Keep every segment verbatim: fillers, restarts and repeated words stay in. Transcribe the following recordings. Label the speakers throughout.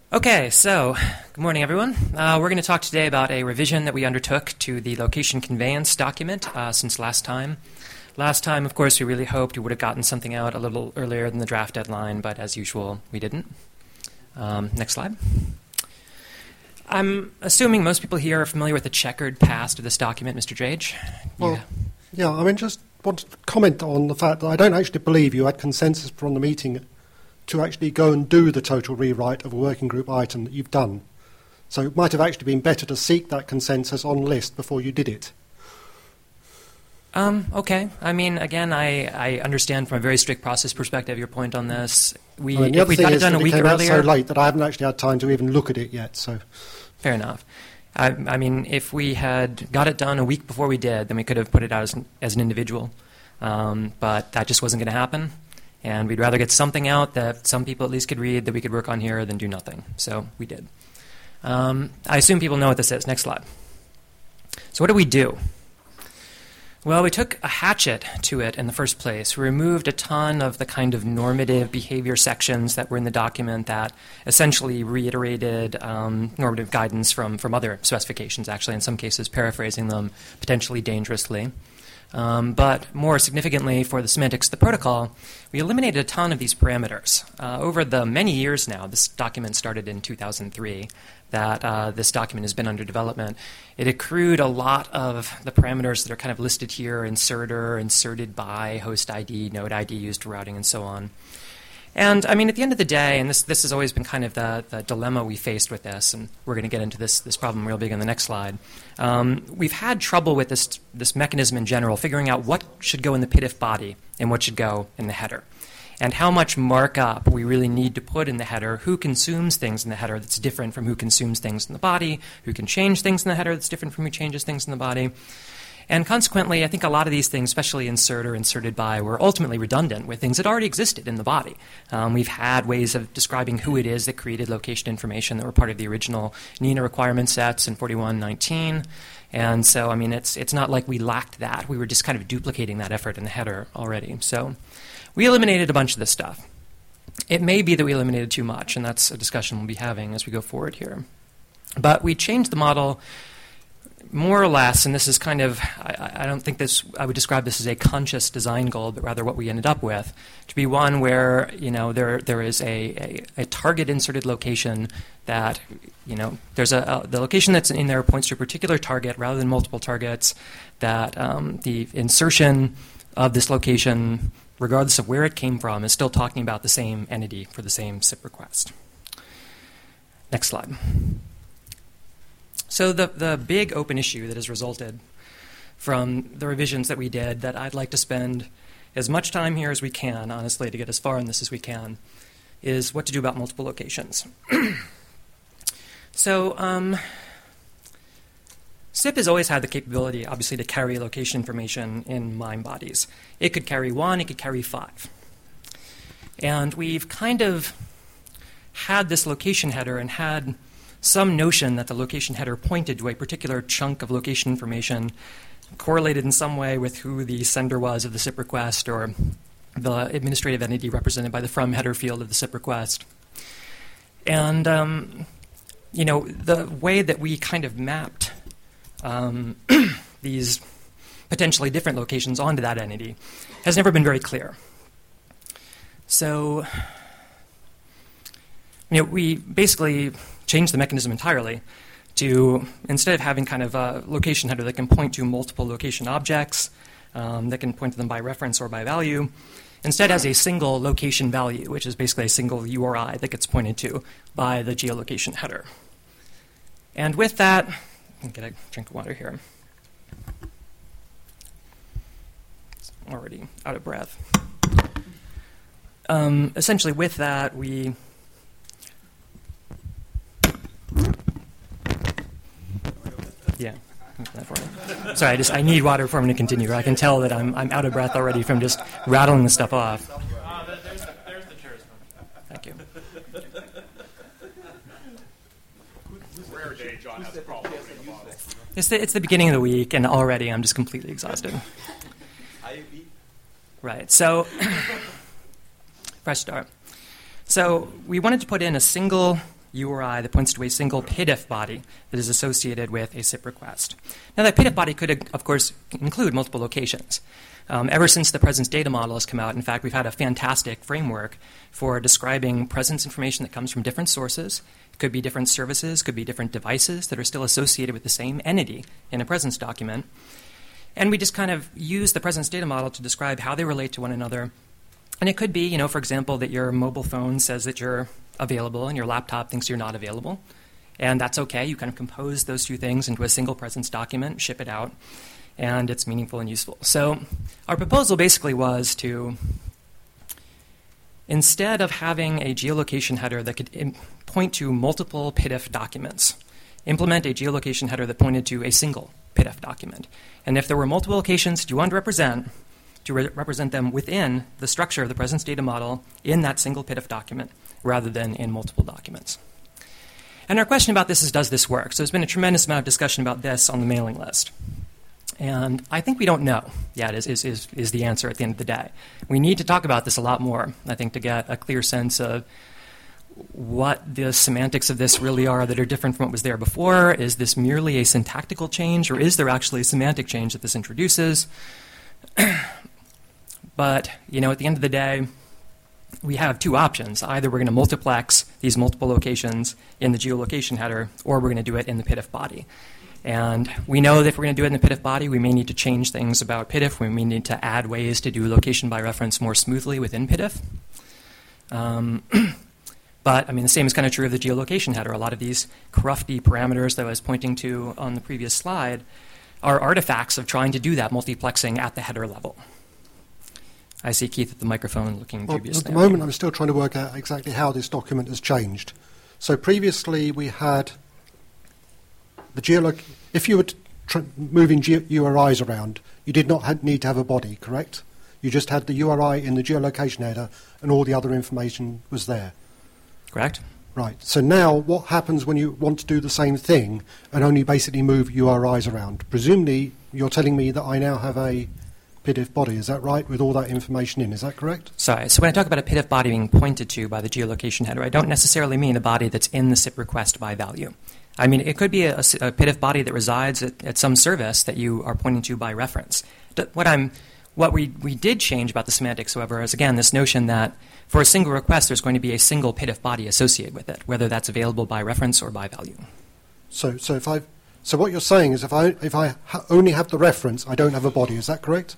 Speaker 1: Okay, so good morning, everyone. Uh, we're going to talk today about a revision that we undertook to the location conveyance document uh, since last time. Last time, of course, we really hoped we would have gotten something out a little earlier than the draft deadline, but as usual, we didn't. Um, next slide. I'm assuming most people here are familiar with the checkered past of this document, Mister Drage.
Speaker 2: Well,
Speaker 1: yeah.
Speaker 2: yeah, I mean, just want to comment on the fact that I don't actually believe you had consensus from the meeting to actually go and do the total rewrite of a working group item that you've done. So it might have actually been better to seek that consensus on list before you did it.
Speaker 1: Um, okay. I mean, again, I, I understand from a very strict process perspective your point on this. We,
Speaker 2: I mean, the
Speaker 1: if
Speaker 2: other
Speaker 1: we
Speaker 2: thing
Speaker 1: got it
Speaker 2: is
Speaker 1: done
Speaker 2: that
Speaker 1: a
Speaker 2: it
Speaker 1: week
Speaker 2: came out
Speaker 1: earlier,
Speaker 2: so late that I haven't actually had time to even look at it yet. So,
Speaker 1: fair enough. I, I mean, if we had got it done a week before we did, then we could have put it out as an, as an individual. Um, but that just wasn't going to happen. And we'd rather get something out that some people at least could read that we could work on here than do nothing. So we did. Um, I assume people know what this is. Next slide. So what do we do? Well, we took a hatchet to it in the first place. We removed a ton of the kind of normative behavior sections that were in the document that essentially reiterated um, normative guidance from, from other specifications, actually, in some cases paraphrasing them potentially dangerously. Um, but more significantly for the semantics of the protocol, we eliminated a ton of these parameters. Uh, over the many years now, this document started in two thousand three, that uh, this document has been under development. It accrued a lot of the parameters that are kind of listed here, inserter, inserted by, host I D, node I D used for routing, and so on. And, I mean, at the end of the day, and this this has always been kind of the, the dilemma we faced with this, and we're going to get into this this problem real big on the next slide. Um, we've had trouble with this this mechanism in general, figuring out what should go in the P D I F body and what should go in the header, and how much markup we really need to put in the header, who consumes things in the header that's different from who consumes things in the body, who can change things in the header that's different from who changes things in the body. And consequently, I think a lot of these things, especially insert or inserted by, were ultimately redundant with things that already existed in the body. Um, we've had ways of describing who it is that created location information that were part of the original Nina requirement sets in forty-one nineteen. And so, I mean, it's it's not like we lacked that. We were just kind of duplicating that effort in the header already. So we eliminated a bunch of this stuff. It may be that we eliminated too much, and that's a discussion we'll be having as we go forward here. But we changed the model more or less, and this is kind of, I, I don't think this, I would describe this as a conscious design goal, but rather what we ended up with, to be one where, you know, there there is a, a, a target inserted location that, you know, there's a, a, the location that's in there points to a particular target rather than multiple targets, that um, the insertion of this location, regardless of where it came from, is still talking about the same entity for the same S I P request. Next slide. So the, the big open issue that has resulted from the revisions that we did, that I'd like to spend as much time here as we can, honestly, to get as far in this as we can, is what to do about multiple locations. So um, S I P has always had the capability, obviously, to carry location information in MIME bodies. It could carry one, it could carry five. And we've kind of had this location header and had some notion that the location header pointed to a particular chunk of location information correlated in some way with who the sender was of the S I P request or the administrative entity represented by the from header field of the S I P request. And, um, you know, the way that we kind of mapped um, these potentially different locations onto that entity has never been very clear. So, you know, we basically changed the mechanism entirely to, instead of having kind of a location header that can point to multiple location objects, um, that can point to them by reference or by value, instead has a single location value, which is basically a single U R I that gets pointed to by the geolocation header. And with that, I'll get a drink of water here. I'm already out of breath. Um, essentially with that, we Yeah. Sorry, I just I need water for me to continue. I can tell that I'm I'm out of breath already from just rattling the stuff off.
Speaker 3: Uh, there's, there's the chairs.
Speaker 1: Thank you.
Speaker 3: Rare day, John has a problem.
Speaker 1: It's the, it's the beginning of the week, and already I'm just completely exhausted. Right. So, fresh start. So we wanted to put in a single U R I that points to a single P I D F body that is associated with a S I P request. Now, that P I D F body could, of course, include multiple locations. Um, ever since the presence data model has come out, in fact, we've had a fantastic framework for describing presence information that comes from different sources. It could be different services, could be different devices that are still associated with the same entity in a presence document. And we just kind of use the presence data model to describe how they relate to one another. And it could be, you know, for example, that your mobile phone says that you're available and your laptop thinks you're not available. And that's okay. You kind of compose those two things into a single presence document, ship it out, and it's meaningful and useful. So our proposal basically was to, instead of having a geolocation header that could im- point to multiple P I D F documents, implement a geolocation header that pointed to a single P I D F document. And if there were multiple locations that you wanted to represent, to re- represent them within the structure of the presence data model in that single P I D F document, rather than in multiple documents. And our question about this is, does this work? So there's been a tremendous amount of discussion about this on the mailing list. And I think we don't know yet is, is, is, is the answer at the end of the day. We need to talk about this a lot more, I think, to get a clear sense of what the semantics of this really are that are different from what was there before. Is this merely a syntactical change, or is there actually a semantic change that this introduces? But, you know, at the end of the day, we have two options. Either we're going to multiplex these multiple locations in the geolocation header, or we're going to do it in the P I D F body. And we know that if we're going to do it in the P I D F body, we may need to change things about P I D F. We may need to add ways to do location by reference more smoothly within P I D F. Um, but, I mean, the same is kind of true of the geolocation header. A lot of these crufty parameters that I was pointing to on the previous slide are artifacts of trying to do that multiplexing at the header level. I see Keith at the microphone looking
Speaker 2: well,
Speaker 1: dubiously.
Speaker 2: At the moment, I'm still trying to work out exactly how this document has changed. So previously, we had the geoloc. If you were tr- moving ge- U R Is around, you did not ha- need to have a body, correct? You just had the U R I in the geolocation header, and all the other information was there.
Speaker 1: Correct.
Speaker 2: Right. So now, what happens when you want to do the same thing and only basically move U R Is around? Presumably, you're telling me that I now have a P I D F body, is that right, with all that information in? Is that correct?
Speaker 1: Sorry. So when I talk about a P I D F body being pointed to by the geolocation header, I don't necessarily mean a body that's in the S I P request by value. I mean, it could be a, a P I D F body that resides at, at some service that you are pointing to by reference. What I'm, what we, we did change about the semantics, however, is, again, this notion that for a single request, there's going to be a single P I D F body associated with it, whether that's available by reference or by value.
Speaker 2: So, so if I, so what you're saying is, if I if I ha- only have the reference, I don't have a body. Is that correct?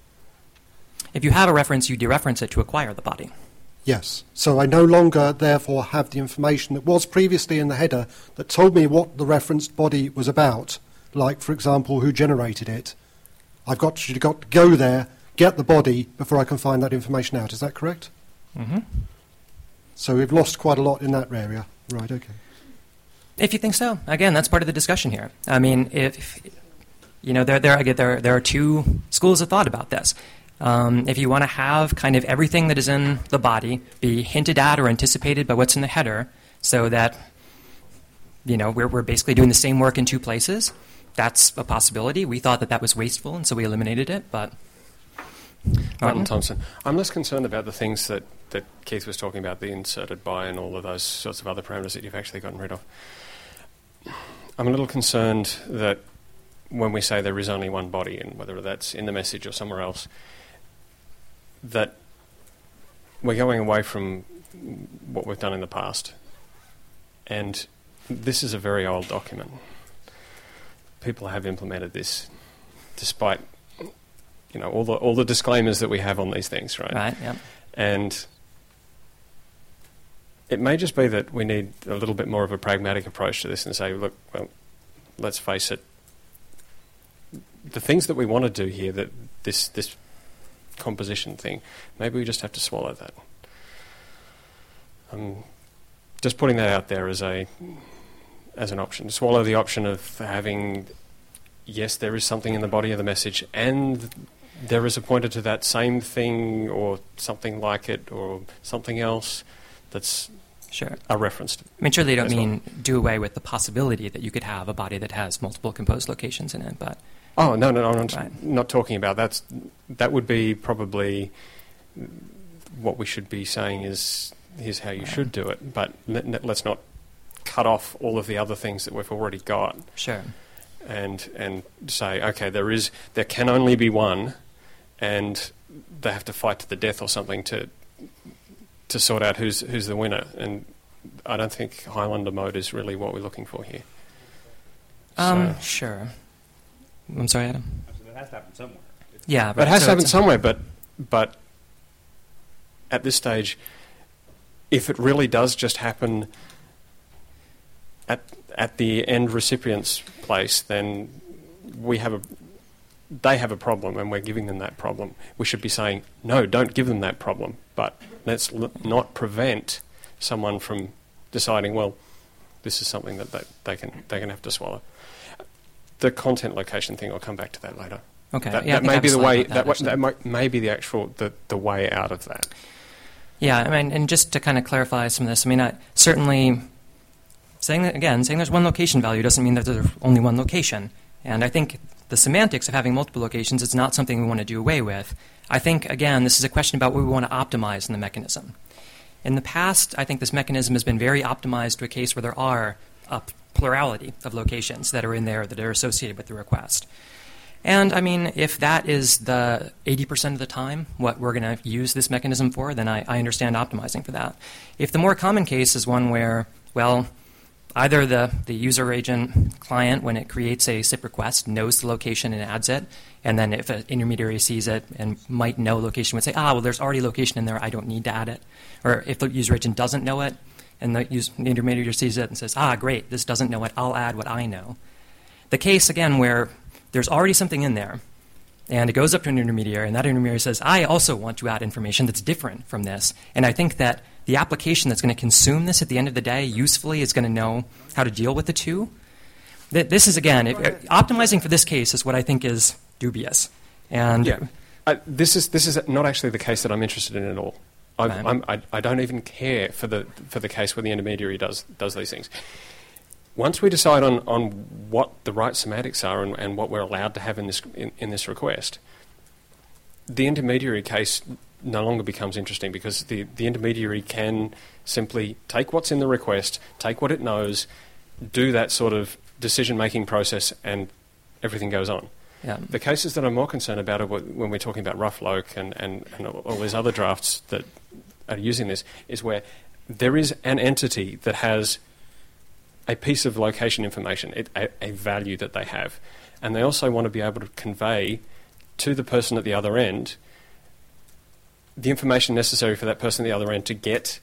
Speaker 1: If you have a reference, you dereference it to acquire the body.
Speaker 2: Yes. So I no longer, therefore, have the information that was previously in the header that told me what the referenced body was about, like, for example, who generated it. I've got to, got to go there, get the body, before I can find that information out. Is that correct?
Speaker 1: Mm-hmm.
Speaker 2: So we've lost quite a lot in that area. Right, okay.
Speaker 1: If you think so. Again, that's part of the discussion here. I mean, if, you know, there, there, again, there, there are two schools of thought about this. Um, if you want to have kind of everything that is in the body be hinted at or anticipated by what's in the header, so that, you know, we're, we're basically doing the same work in two places, that's a possibility. We thought that that was wasteful, and so we eliminated it, but...
Speaker 4: Martin Thompson. I'm less concerned about the things that, that Keith was talking about, the inserted by and all of those sorts of other parameters that you've actually gotten rid of. I'm a little concerned that when we say there is only one body, and whether that's in the message or somewhere else, that we're going away from what we've done in the past. And this is a very old document. People have implemented this despite, you know, all the all the disclaimers that we have on these things, right?
Speaker 1: Right, yeah.
Speaker 4: And it may just be that we need a little bit more of a pragmatic approach to this and say, look, well, let's face it, the things that we want to do here, that this this composition thing, maybe we just have to swallow that. Um, just putting that out there as a as an option. Swallow the option of having, yes, there is something in the body of the message, and there is a pointer to that same thing or something like it or something else that's
Speaker 1: sure.
Speaker 4: a reference to.
Speaker 1: I mean, surely you don't mean
Speaker 4: well.
Speaker 1: do away with the possibility that you could have a body that has multiple composed locations in it, but...
Speaker 4: Oh, no, no, no, I'm
Speaker 1: right.
Speaker 4: not talking about that. That would be probably what we should be saying is, here's how you right. should do it, but let, let's not cut off all of the other things that we've already got.
Speaker 1: Sure.
Speaker 4: And and say, okay, there is there can only be one, and they have to fight to the death or something to to sort out who's who's the winner. And I don't think Highlander mode is really what we're looking for here.
Speaker 1: Um,
Speaker 4: So-
Speaker 1: sure. I'm sorry, Adam.
Speaker 3: So that has to happen somewhere. It's
Speaker 1: Yeah,
Speaker 4: But it has
Speaker 1: so
Speaker 4: to happen
Speaker 1: it's-
Speaker 4: somewhere, but but at this stage, if it really does just happen at at the end recipient's place, then we have a they have a problem, and we're giving them that problem. We should be saying, no, don't give them that problem, but let's l- not prevent someone from deciding, well, this is something that they, they can they can have to swallow. The content location thing, I'll come back to that later.
Speaker 1: Okay.
Speaker 4: That,
Speaker 1: yeah, I
Speaker 4: that
Speaker 1: think I
Speaker 4: may
Speaker 1: have
Speaker 4: be
Speaker 1: a
Speaker 4: the
Speaker 1: slide
Speaker 4: way.
Speaker 1: about
Speaker 4: That,
Speaker 1: that,
Speaker 4: wa-
Speaker 1: actually.
Speaker 4: that might, may be the actual the, the way out of that.
Speaker 1: Yeah, I mean, and just to kind of clarify some of this, I mean, I, certainly saying that again, saying there's one location value doesn't mean that there's only one location. And I think the semantics of having multiple locations is not something we want to do away with. I think again, this is a question about what we want to optimize in the mechanism. In the past, I think this mechanism has been very optimized to a case where there are a plurality of locations that are in there that are associated with the request. And, I mean, if that is the eighty percent of the time what we're going to use this mechanism for, then I, I understand optimizing for that. If the more common case is one where, well, either the, the user agent client, when it creates a S I P request, knows the location and adds it, and then if an intermediary sees it and might know location, would say, ah, well, there's already location in there, I don't need to add it. Or if the user agent doesn't know it, and the, use, the intermediary sees it and says, ah, great, this doesn't know it, I'll add what I know. The case, again, where there's already something in there, and it goes up to an intermediary, and that intermediary says, I also want to add information that's different from this. And I think that the application that's going to consume this at the end of the day usefully is going to know how to deal with the two. Th- This is, again, if, optimizing for this case is what I think is dubious. And
Speaker 4: Yeah, I, this is this is not actually the case that I'm interested in at all. I've,
Speaker 1: Right.
Speaker 4: I'm, I, I don't even care for the for the case where the intermediary does does these things. Once we decide on, on what the right semantics are and, and what we're allowed to have in this in, in this request, the intermediary case no longer becomes interesting because the, the intermediary can simply take what's in the request, take what it knows, do that sort of decision-making process, and everything goes on.
Speaker 1: yeah.
Speaker 4: The cases that I'm more concerned about are wh- when we're talking about Roughloak and, and, and all these other drafts that are using this, is where there is an entity that has a piece of location information, it, a, a value that they have, and they also want to be able to convey to the person at the other end the information necessary for that person at the other end to get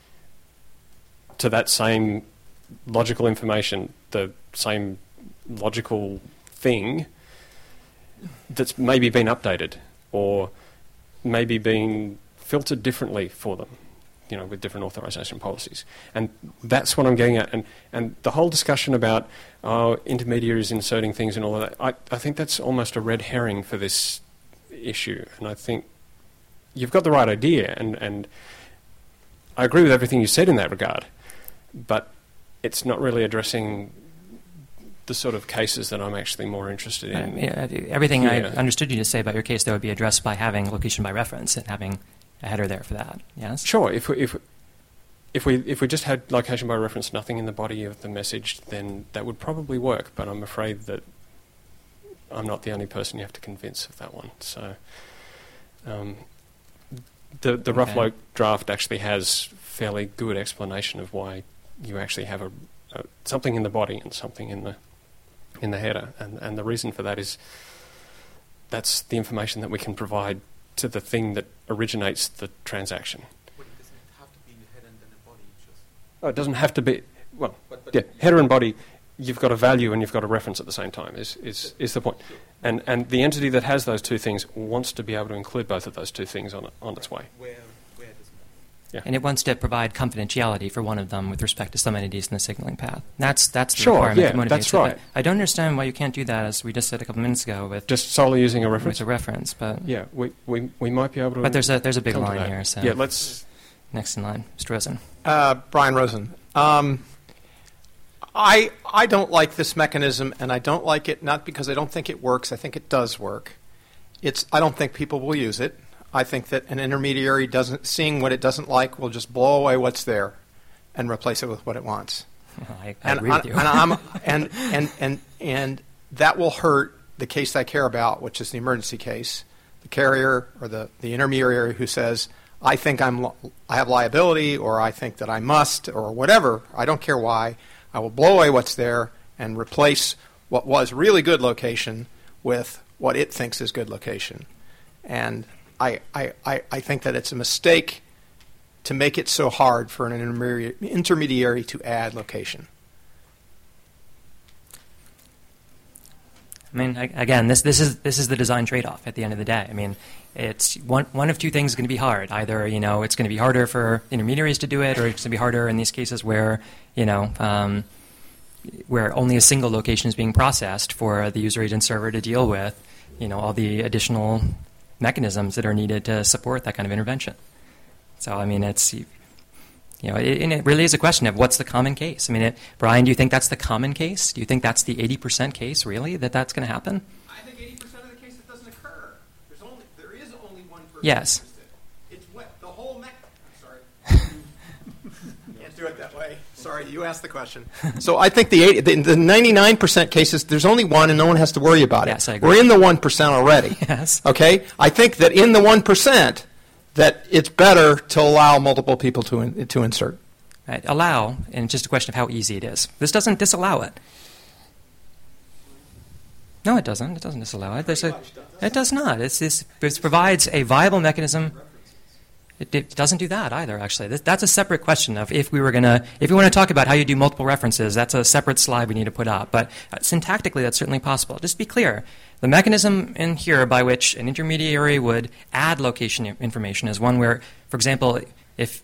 Speaker 4: to that same logical information, the same logical thing that's maybe been updated or maybe been filtered differently for them, you know, with different authorization policies. And that's what I'm getting at. And, and the whole discussion about oh, intermediaries inserting things and all of that, I, I think that's almost a red herring for this issue. And I think you've got the right idea, and, and I agree with everything you said in that regard, but it's not really addressing the sort of cases that I'm actually more interested in.
Speaker 1: Uh, yeah, everything I
Speaker 4: Yeah.
Speaker 1: understood you to say about your case, that would be addressed by having location by reference and having a header there for that. Yes?
Speaker 4: Sure, if we, if, if, we, if we just had location by reference, nothing in the body of the message, then that would probably work, but I'm afraid that I'm not the only person you have to convince of that one. So um, the, the
Speaker 1: Okay.
Speaker 4: Roughloak draft actually has fairly good explanation of why you actually have a, a something in the body and something in the in the header, and and the reason for that is that's the information that we can provide to the thing that originates the transaction.
Speaker 5: But it doesn't have to be in the header and then the body. Just
Speaker 4: Oh, it doesn't have to be. Well,
Speaker 5: but, but
Speaker 4: yeah, header and body. You've got a value and you've got a reference at the same time. Is is is the point? And and the entity that has those two things wants to be able to include both of those two things on on its way.
Speaker 5: where where does it
Speaker 1: And it wants to provide confidentiality for one of them with respect to some entities in the signaling path. That's that's the
Speaker 4: Sure,
Speaker 1: requirement
Speaker 4: yeah,
Speaker 1: that motivates
Speaker 4: that's
Speaker 1: it. But
Speaker 4: right.
Speaker 1: I don't understand why you can't do that, as we just said a couple minutes ago, with
Speaker 4: Just solely using a
Speaker 1: with
Speaker 4: reference.
Speaker 1: a reference. But
Speaker 4: Yeah, we, we we might be able to.
Speaker 1: but there's a there's a big
Speaker 4: come to
Speaker 1: line
Speaker 4: that.
Speaker 1: here. So
Speaker 4: Yeah, let's.
Speaker 1: next in line, Mister Rosen.
Speaker 6: Uh, Brian Rosen. Um, I I don't like this mechanism, and I don't like it not because I don't think it works. I think it does work. It's I don't think people will use it. I think that an intermediary doesn't seeing what it doesn't like will just blow away what's there, and replace it with what it wants.
Speaker 1: I, I
Speaker 6: and,
Speaker 1: agree with you.
Speaker 6: and, I'm, and, and, and, and that will hurt the case I care about, which is the emergency case. The carrier or the, the intermediary who says, I think I'm, I have liability, or I think that I must, or whatever, I don't care why, I will blow away what's there and replace what was really good location with what it thinks is good location. And I, I, I, I think that it's a mistake to make it so hard for an intermediary, intermediary to add location.
Speaker 1: I mean, again, this this is this is the design trade-off at the end of the day. I mean, it's one one of two things is going to be hard. Either, you know, it's going to be harder for intermediaries to do it, or it's going to be harder in these cases where, you know, um, where only a single location is being processed for the user agent server to deal with, you know, all the additional mechanisms that are needed to support that kind of intervention. So, I mean, it's, you know, it, and it really is a question of what's the common case. I mean, it, Brian, do you think that's the common case? Do you think that's the eighty percent case, really, that that's going to happen?
Speaker 6: I think eighty percent of the case it doesn't occur. There's only, there is only one person.
Speaker 1: Yes.
Speaker 6: It's what, the whole mech. I'm sorry. Can't do it that way. Sorry, you asked the question. So I think the, eighty, the the ninety-nine percent cases, there's only one and no one has to worry about it.
Speaker 1: Yes, I agree.
Speaker 6: We're in the one percent already.
Speaker 1: Yes.
Speaker 6: Okay? I think that in the one percent, that it's better to allow multiple people to in, to insert.
Speaker 1: Right. Allow, and it's just a question of how easy it is. This doesn't disallow it. No, it doesn't. It doesn't disallow it. There's a, it does not. It's, this, this provides a viable mechanism. It, it doesn't do that either, actually. This, that's a separate question of if we were going to, if we want to talk about how you do multiple references, that's a separate slide we need to put up. But uh, syntactically, that's certainly possible. Just be clear. The mechanism in here by which an intermediary would add location information is one where, for example, if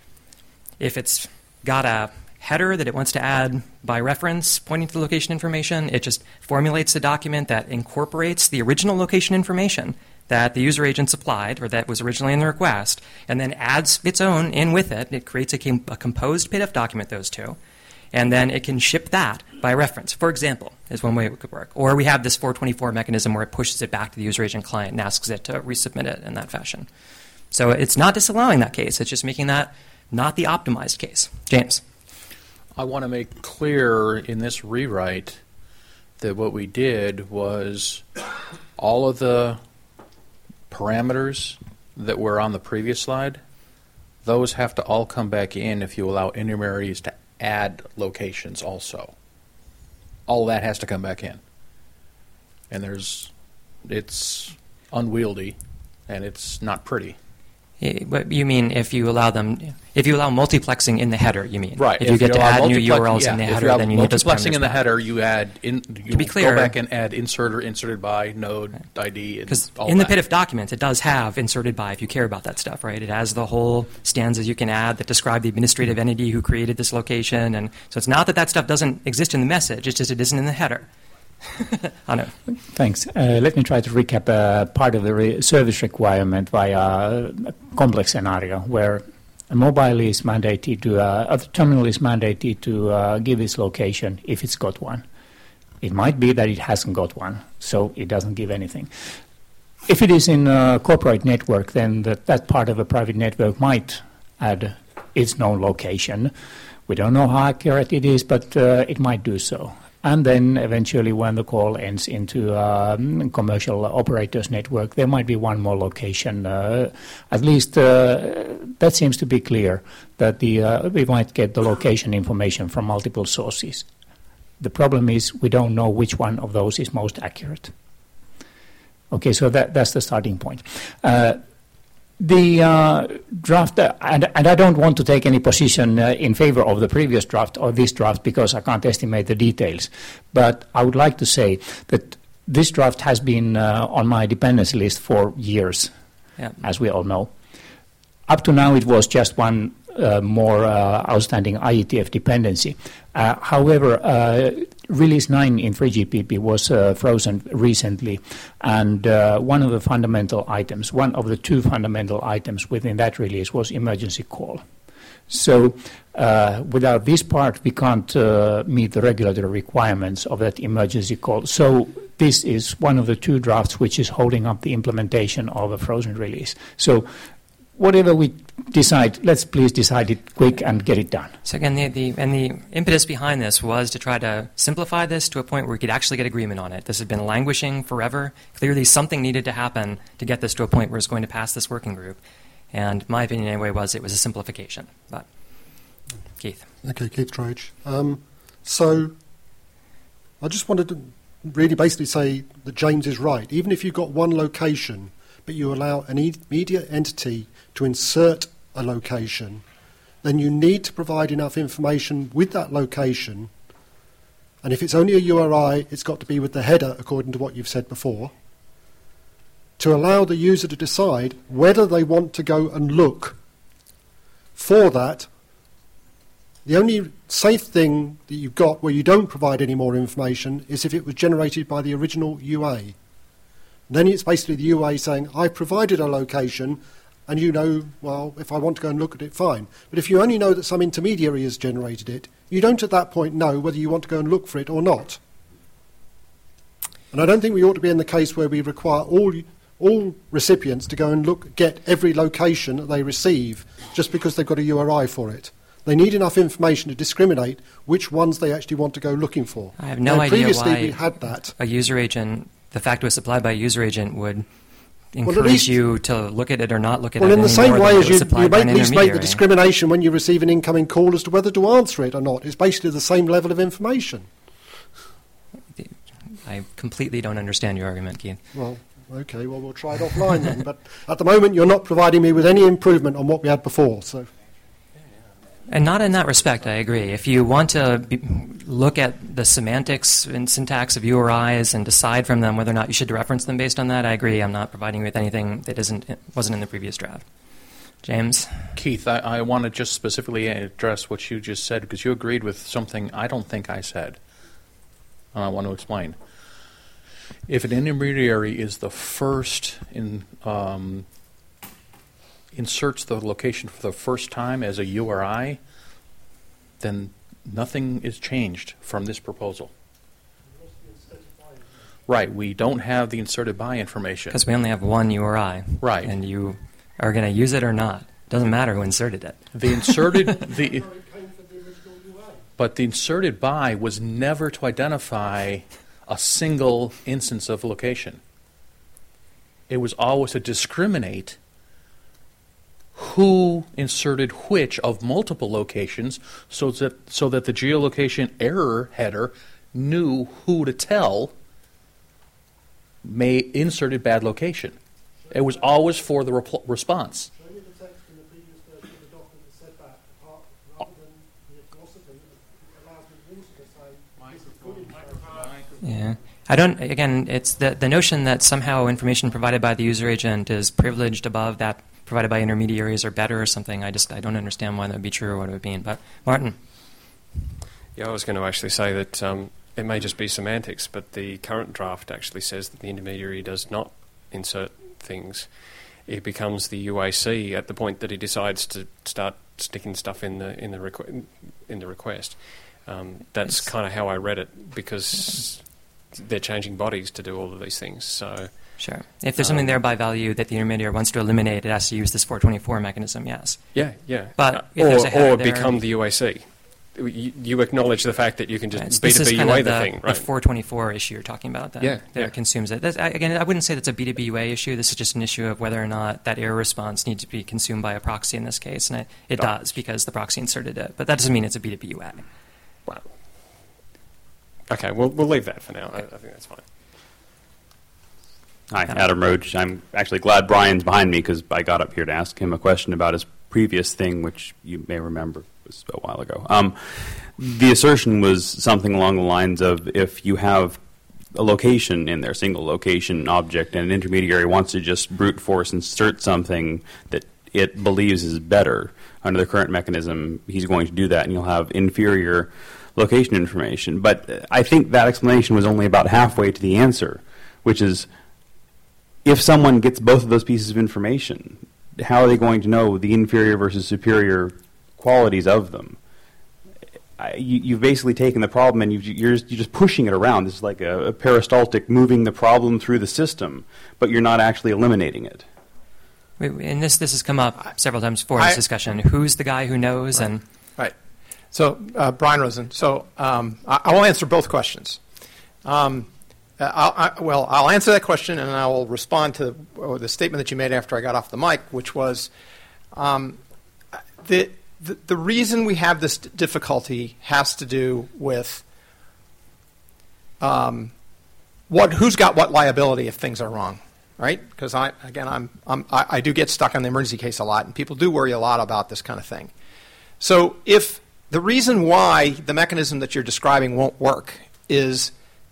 Speaker 1: if it's got a header that it wants to add by reference pointing to the location information, it just formulates a document that incorporates the original location information that the user agent supplied or that was originally in the request, and then adds its own in with it. It creates a, com- a composed P D F document, those two. And then it can ship that by reference, for example, is one way it could work. Or we have this four twenty-four mechanism where it pushes it back to the user agent client and asks it to resubmit it in that fashion. So it's not disallowing that case. It's just making that not the optimized case. James.
Speaker 7: I want to make clear in this rewrite that what we did was all of the parameters that were on the previous slide, those have to all come back in if you allow intermediaries to add locations also. All of that has to come back in. And there's, it's unwieldy and it's not pretty.
Speaker 1: But you mean if you allow them, if you allow multiplexing in the header, you mean?
Speaker 7: Right.
Speaker 1: If, if you get to add new U R Ls
Speaker 7: yeah,
Speaker 1: in the
Speaker 7: if
Speaker 1: header,
Speaker 7: you
Speaker 1: then you need those parameters
Speaker 7: multiplexing in the
Speaker 1: back.
Speaker 7: header, you add in. You
Speaker 1: to be clear,
Speaker 7: go back and add insert or inserted by node right. I D.
Speaker 1: Because
Speaker 7: all
Speaker 1: in
Speaker 7: that.
Speaker 1: the P D F document, it does have inserted by if you care about that stuff, right? It has the whole stanzas you can add that describe the administrative entity who created this location, and so it's not that that stuff doesn't exist in the message; it's just it isn't in the header. Anu.
Speaker 8: Thanks. Uh, let me try to recap uh, part of the re- service requirement via a complex scenario where a mobile is mandated to, uh, a terminal is mandated to uh, give its location if it's got one. It might be that it hasn't got one, so it doesn't give anything. If it is in a corporate network, then that, that part of a private network might add its known location. We don't know how accurate it is, but uh, it might do so. And then eventually when the call ends into a um, commercial operators network, there might be one more location. Uh, at least uh, that seems to be clear, that the uh, we might get the location information from multiple sources. The problem is we don't know which one of those is most accurate. Okay, so that, that's the starting point. Uh, The uh, draft, uh, and, and I don't want to take any position uh, in favor of the previous draft or this draft because I can't estimate the details. But I would like to say that this draft has been uh, on my dependency list for years, yeah. as we all know. Up to now, it was just one uh, more uh, outstanding I E T F dependency. Uh, however, uh, Release nine in three G P P was uh, frozen recently, and uh, one of the fundamental items, one of the two fundamental items within that release was emergency call. So uh, without this part, we can't uh, meet the regulatory requirements of that emergency call. So this is one of the two drafts which is holding up the implementation of a frozen release. So whatever we decide, let's please decide it quick and get it done.
Speaker 1: So again, the, the, and the impetus behind this was to try to simplify this to a point where we could actually get agreement on it. This had been languishing forever. Clearly something needed to happen to get this to a point where it's going to pass this working group. And my opinion anyway was it was a simplification. But Keith.
Speaker 2: Okay, Keith Troge. Um, so I just wanted to really basically say that James is right. Even if you've got one location, but you allow an e- media entity to insert a location, then you need to provide enough information with that location. And if it's only a U R I, it's got to be with the header, according to what you've said before, to allow the user to decide whether they want to go and look for that. The only safe thing that you've got where you don't provide any more information is if it was generated by the original U A. Then it's basically the U A saying, I provided a location, and you know, well, if I want to go and look at it, fine. But if you only know that some intermediary has generated it, you don't at that point know whether you want to go and look for it or not. And I don't think we ought to be in the case where we require all all recipients to go and look, get every location that they receive just because they've got a U R I for it. They need enough information to discriminate which ones they actually want to go looking for.
Speaker 1: I have no
Speaker 2: now,
Speaker 1: idea
Speaker 2: previously
Speaker 1: why
Speaker 2: we had that.
Speaker 1: A user agent, the fact it was supplied by a user agent, would encourage
Speaker 2: well, least,
Speaker 1: you to look at it or not look at
Speaker 2: well,
Speaker 1: it.
Speaker 2: Well, in the same way as you, you
Speaker 1: may
Speaker 2: at least make the discrimination when you receive an incoming call as to whether to answer it or not. It's basically the same level of information.
Speaker 1: I completely don't understand your argument, Keith.
Speaker 2: Well, okay, well, we'll try it offline then. But at the moment, you're not providing me with any improvement on what we had before. So.
Speaker 1: And not in that respect, I agree. If you want to be, look at the semantics and syntax of U R Is and decide from them whether or not you should reference them based on that, I agree. I'm not providing you with anything that isn't wasn't in the previous draft. James?
Speaker 7: Keith, I, I want to just specifically address what you just said because you agreed with something I don't think I said. And I want to explain. If an intermediary is the first in um, inserts the location for the first time as a U R I, then nothing is changed from this proposal. Right, we don't have the inserted by information.
Speaker 1: Because we only have one U R I.
Speaker 7: Right.
Speaker 1: And you are going to use it or not. Doesn't matter who inserted it.
Speaker 7: The inserted, the, but the inserted by was never to identify a single instance of location. It was always to discriminate who inserted which of multiple locations so that so that the geolocation error header knew who to tell may inserted bad location. It was always for the repl- response.
Speaker 2: Show me the text in the previous version of the document that said that, apart, rather than the philosophy that allows me also to say this is good information.
Speaker 1: Yeah. I don't, again, it's the, the notion that somehow information provided by the user agent is privileged above that provided by intermediaries or better or something. I just I don't understand why that would be true or what it would mean. But Martin.
Speaker 4: Yeah, I was going to actually say that um, it may just be semantics, but the current draft actually says that the intermediary does not insert things. It becomes the U A C at the point that he decides to start sticking stuff in the in the requ- in the request. Um, that's kind of how I read it because they're changing bodies to do all of these things. So.
Speaker 1: Sure. If there's um, something there by value that the intermediary wants to eliminate, it has to use this four twenty-four mechanism, yes.
Speaker 4: Yeah, yeah.
Speaker 1: But
Speaker 4: uh,
Speaker 1: if
Speaker 4: or,
Speaker 1: there's a header
Speaker 4: or
Speaker 1: there,
Speaker 4: become the U A C. You, you acknowledge the fact that you can just
Speaker 1: right,
Speaker 4: B two B U A the,
Speaker 1: the
Speaker 4: thing, right?
Speaker 1: The four twenty-four issue you're talking about that,
Speaker 4: yeah,
Speaker 1: that
Speaker 4: yeah.
Speaker 1: consumes it. That's, again, I wouldn't say that's a B two B U A issue. This is just an issue of whether or not that error response needs to be consumed by a proxy in this case, and it, it
Speaker 4: oh.
Speaker 1: does because the proxy inserted it. But that doesn't mean it's a B two B U A.
Speaker 4: Wow. Okay, we'll, we'll leave that for now. I, I think that's fine.
Speaker 9: Hi, Adam Roach. I'm actually glad Brian's behind me because I got up here to ask him a question about his previous thing, which you may remember was a while ago. Um, the assertion was something along the lines of if you have a location in there, single location object, and an intermediary wants to just brute force insert something that it believes is better under the current mechanism, he's going to do that, and you'll have inferior location information. But I think that explanation was only about halfway to the answer, which is if someone gets both of those pieces of information, how are they going to know the inferior versus superior qualities of them? I, you, you've basically taken the problem and you've, you're, just, you're just pushing it around. This is like a, a peristaltic moving the problem through the system, but you're not actually eliminating it.
Speaker 1: We- we- And this this has come up several times before in
Speaker 6: I-
Speaker 1: this discussion. Who's the guy who knows?
Speaker 6: Right.
Speaker 1: And
Speaker 6: Right. So, uh, Brian Rosen. So, um, I, I will answer both questions. Um, uh, I'll, I, well, I'll answer that question, and I will respond to or the statement that you made after I got off the mic, which was um, the, the the reason we have this difficulty has to do with um, what who's got what liability if things are wrong. Right? Because I, again, I'm, I'm, I, I do get stuck on the emergency case a lot, and people do worry a lot about this kind of thing. So if the reason why the mechanism that you're describing won't work is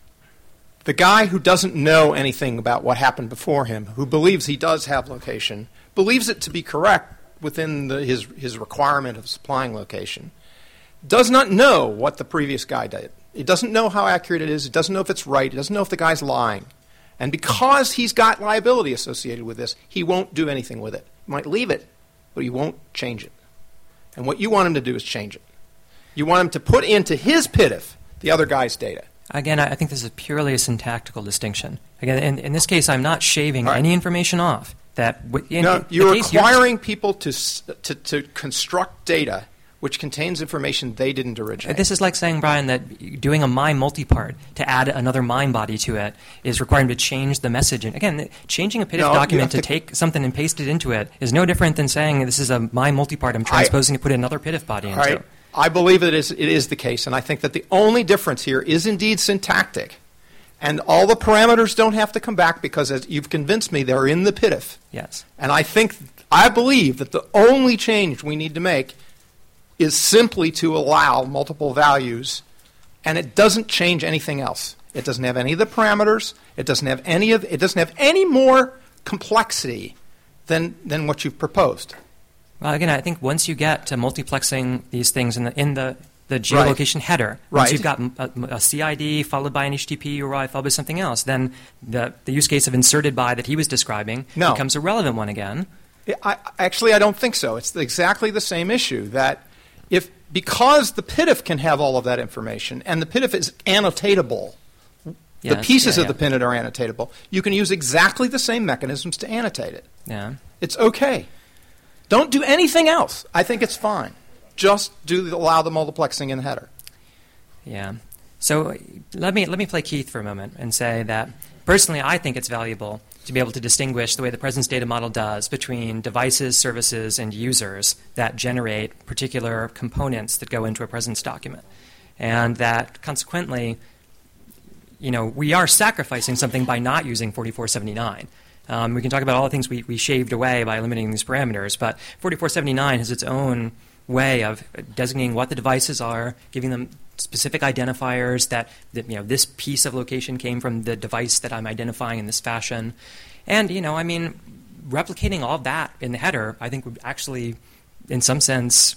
Speaker 6: the guy who doesn't know anything about what happened before him, who believes he does have location, believes it to be correct within the, his, his requirement of supplying location, does not know what the previous guy did. He doesn't know how accurate it is. He doesn't know if it's right. He doesn't know if the guy's lying. And because he's got liability associated with this, he won't do anything with it. He might leave it, but he won't change it. And what you want him to do is change it. You want him to put into his P I D F the other guy's data.
Speaker 1: again, I I think this is purely a syntactical distinction. Again, in, in this case, I'm not shaving
Speaker 6: All right.
Speaker 1: any information off. That w- in,
Speaker 6: No,
Speaker 1: in the
Speaker 6: you're
Speaker 1: case
Speaker 6: requiring people to, s- to to construct data which contains information they didn't originate.
Speaker 1: This is like saying, Brian, that doing a MIME multipart to add another MIME body to it is requiring to change the message. And again, changing a P I D F
Speaker 6: No, you
Speaker 1: document to,
Speaker 6: have to-
Speaker 1: take something and paste it into it is no different than saying this is a MIME multipart I'm transposing to put another P I D F body into.
Speaker 6: All right. I believe it is, it is the case, and I think that the only difference here is indeed syntactic. And all the parameters don't have to come back because, as you've convinced me, they're in the P I D F.
Speaker 1: Yes.
Speaker 6: And I think, I believe that the only change we need to make is simply to allow multiple values, and it doesn't change anything else. It doesn't have any of the parameters. It doesn't have any of. It doesn't have any more complexity than than what you've proposed.
Speaker 1: Well, again, I think once you get to multiplexing these things in the in the the geolocation
Speaker 6: Right.
Speaker 1: header, once
Speaker 6: Right.
Speaker 1: you've got a, a C I D followed by an H T T P U R I followed by something else, then the the use case of inserted by that he was describing
Speaker 6: No.
Speaker 1: becomes a relevant one again.
Speaker 6: I, actually, I don't think so. It's exactly the same issue that if because the P I D F can have all of that information and the P I D F is annotatable, the
Speaker 1: Yes,
Speaker 6: pieces
Speaker 1: yeah,
Speaker 6: of the P I D F are annotatable, you can use exactly the same mechanisms to annotate it.
Speaker 1: Yeah.
Speaker 6: It's okay. Don't do anything else. I think it's fine. Just do the, allow the multiplexing in the header.
Speaker 1: Yeah. So let me let me play Keith for a moment and say that personally I think it's valuable to be able to distinguish the way the presence data model does between devices, services, and users that generate particular components that go into a presence document. And that consequently, you know, we are sacrificing something by not using forty-four seventy-nine. Um, we can talk about all the things we, we shaved away by eliminating these parameters, but forty-four seventy-nine has its own way of designating what the devices are, giving them specific identifiers that, that you know this piece of location came from the device that I'm identifying in this fashion, and you know I mean replicating all of that in the header I think would actually, in some sense,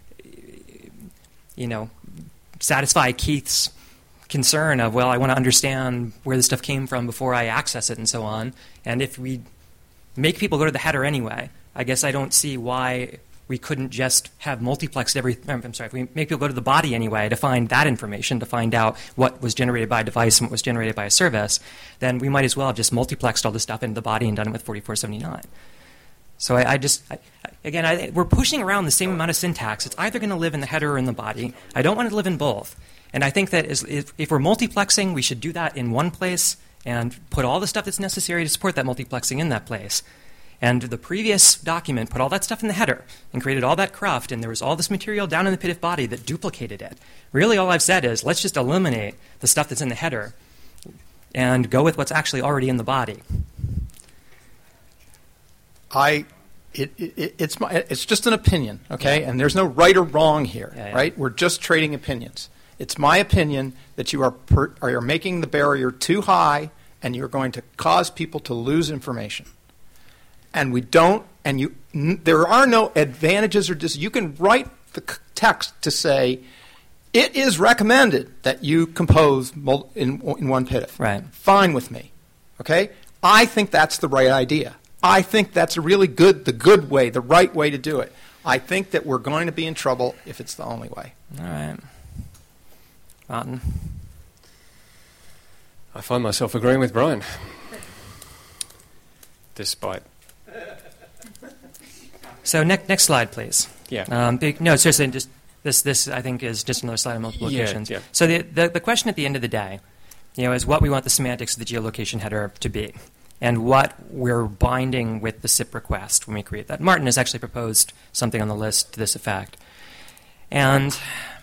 Speaker 1: you know, satisfy Keith's concern of, well, I want to understand where this stuff came from before I access it and so on. And if we make people go to the header anyway, I guess I don't see why we couldn't just have multiplexed every, I'm sorry, if we make people go to the body anyway to find that information, to find out what was generated by a device and what was generated by a service, then we might as well have just multiplexed all this stuff into the body and done it with forty-four seventy-nine. So I, I just, I, again, I, we're pushing around the same amount of syntax. It's either going to live in the header or in the body. I don't want it to live in both. And I think that is, if, if we're multiplexing, we should do that in one place and put all the stuff that's necessary to support that multiplexing in that place. And the previous document put all that stuff in the header and created all that cruft, and there was all this material down in the P I D F body that duplicated it. Really, all I've said is let's just eliminate the stuff that's in the header and go with what's actually already in the body.
Speaker 6: I, it, it, it's my, it's just an opinion, okay? And there's no right or wrong here,
Speaker 1: Yeah, yeah.
Speaker 6: right? We're just trading opinions. It's my opinion that you are per, are you're making the barrier too high, and you're going to cause people to lose information. And we don't, and you, n- there are no advantages or dis. You can write the c- text to say, it is recommended that you compose mul- in in one P I D F.
Speaker 1: Right.
Speaker 6: Fine with me, okay? I think that's the right idea. I think that's a really good, the good way, the right way to do it. I think that we're going to be in trouble if it's the only way.
Speaker 1: All right. Martin.
Speaker 4: I find myself agreeing with Brian, despite
Speaker 1: So next next slide, please.
Speaker 4: Yeah.
Speaker 1: Um, big, no, seriously, just this this I think is just another slide of multiple
Speaker 4: Yeah,
Speaker 1: locations.
Speaker 4: yeah.
Speaker 1: So the, the the question at the end of the day, you know, is what we want the semantics of the geolocation header to be, and what we're binding with the S I P request when we create that. Martin has actually proposed something on the list to this effect, and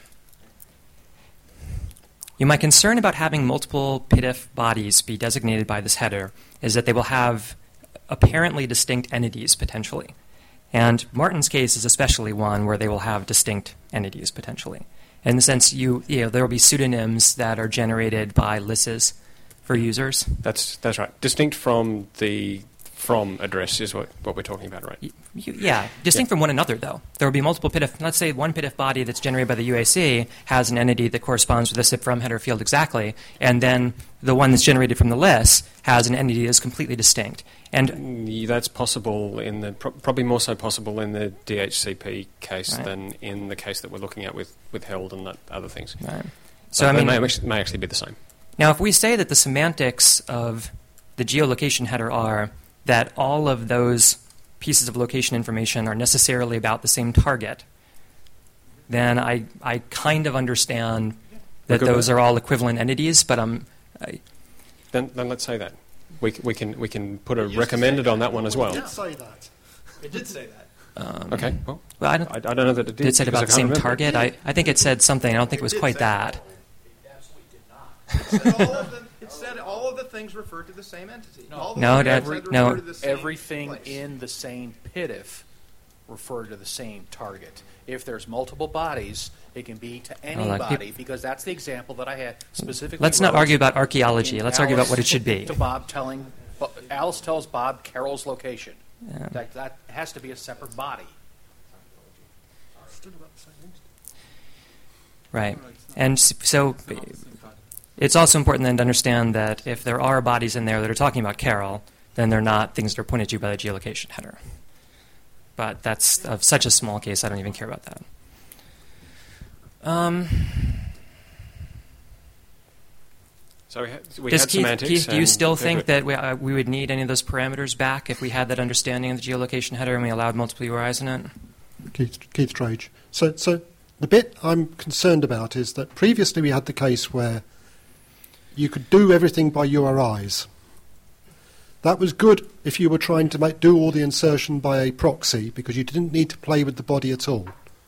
Speaker 1: you know, my concern about having multiple P D F bodies be designated by this header is that they will have apparently distinct entities potentially. And Martin's case is especially one where they will have distinct entities potentially. In the sense, you, you know, there will be pseudonyms that are generated by L I S S for users.
Speaker 4: That's that's right. Distinct from the from address is what, what we're talking about, right?
Speaker 1: Y- you- yeah, distinct
Speaker 4: Yeah.
Speaker 1: from one another, though. There will be multiple P D F. Let's say one P D F body that's generated by the U A C has an entity that corresponds with the S I P from header field exactly, and then the one that's generated from the L I S has an entity that's completely distinct. And
Speaker 4: Mm, That's possible in the pro- probably more so possible in the D H C P case
Speaker 1: Right.
Speaker 4: than in the case that we're looking at with withheld and that other things.
Speaker 1: Right.
Speaker 4: So
Speaker 1: So I
Speaker 4: they
Speaker 1: mean,
Speaker 4: may, actually- may actually be the same.
Speaker 1: now if we say that the semantics of the geolocation header are that all of those pieces of location information are necessarily about the same target, then I I kind of understand that
Speaker 4: We're good
Speaker 1: those
Speaker 4: with-
Speaker 1: are all equivalent entities, but I'm I,
Speaker 4: Then, then let's say that we c- we can we can put a recommended on that one as well.
Speaker 2: It did say that.
Speaker 6: It did say that.
Speaker 1: um,
Speaker 4: Okay. Well,
Speaker 1: well I don't.
Speaker 4: I, I don't know that it did.
Speaker 1: Did it say
Speaker 4: because
Speaker 1: about
Speaker 4: I
Speaker 1: the
Speaker 4: can't
Speaker 1: same
Speaker 4: remember.
Speaker 1: target? I, I think it said something. I don't think it was
Speaker 6: did
Speaker 1: quite
Speaker 6: say
Speaker 1: that.
Speaker 6: It absolutely did not. It said all of the, it said all of the things referred to the same entity. All the
Speaker 1: No,
Speaker 6: things
Speaker 1: that-
Speaker 6: said
Speaker 1: no.
Speaker 6: referred to the same
Speaker 7: Everything
Speaker 6: place.
Speaker 7: in the same P D F refer to the same target. If there's multiple bodies, it can be to any
Speaker 1: like
Speaker 7: body,
Speaker 1: peop-
Speaker 7: because that's the example that I had specifically.
Speaker 1: Let's not
Speaker 7: wrote
Speaker 1: argue about archaeology.
Speaker 7: in
Speaker 1: Let's argue about what it
Speaker 7: Alice
Speaker 1: should be.
Speaker 7: To Bob telling, Bo- Alice tells Bob Carol's location.
Speaker 1: Yeah.
Speaker 7: That, that has to be a separate body.
Speaker 1: Right. And s- so it's also important then to understand that if there are bodies in there that are talking about Carol, then they're not things that are pointed to by the geolocation header. But that's of such a small case, I don't even care about that. Um,
Speaker 4: So we, ha- we
Speaker 1: does
Speaker 4: had
Speaker 1: Keith,
Speaker 4: semantics.
Speaker 1: Keith, do you
Speaker 4: and-
Speaker 1: still think
Speaker 4: uh,
Speaker 1: that we, uh, we would need any of those parameters back if we had that understanding of the geolocation header and we allowed multiple U R Is in it?
Speaker 2: Keith, Keith Trage. So, so the bit I'm concerned about is that previously we had the case where you could do everything by U R Is. That was good if you were trying to make, do all the insertion by a proxy because you didn't need to play with the body at all.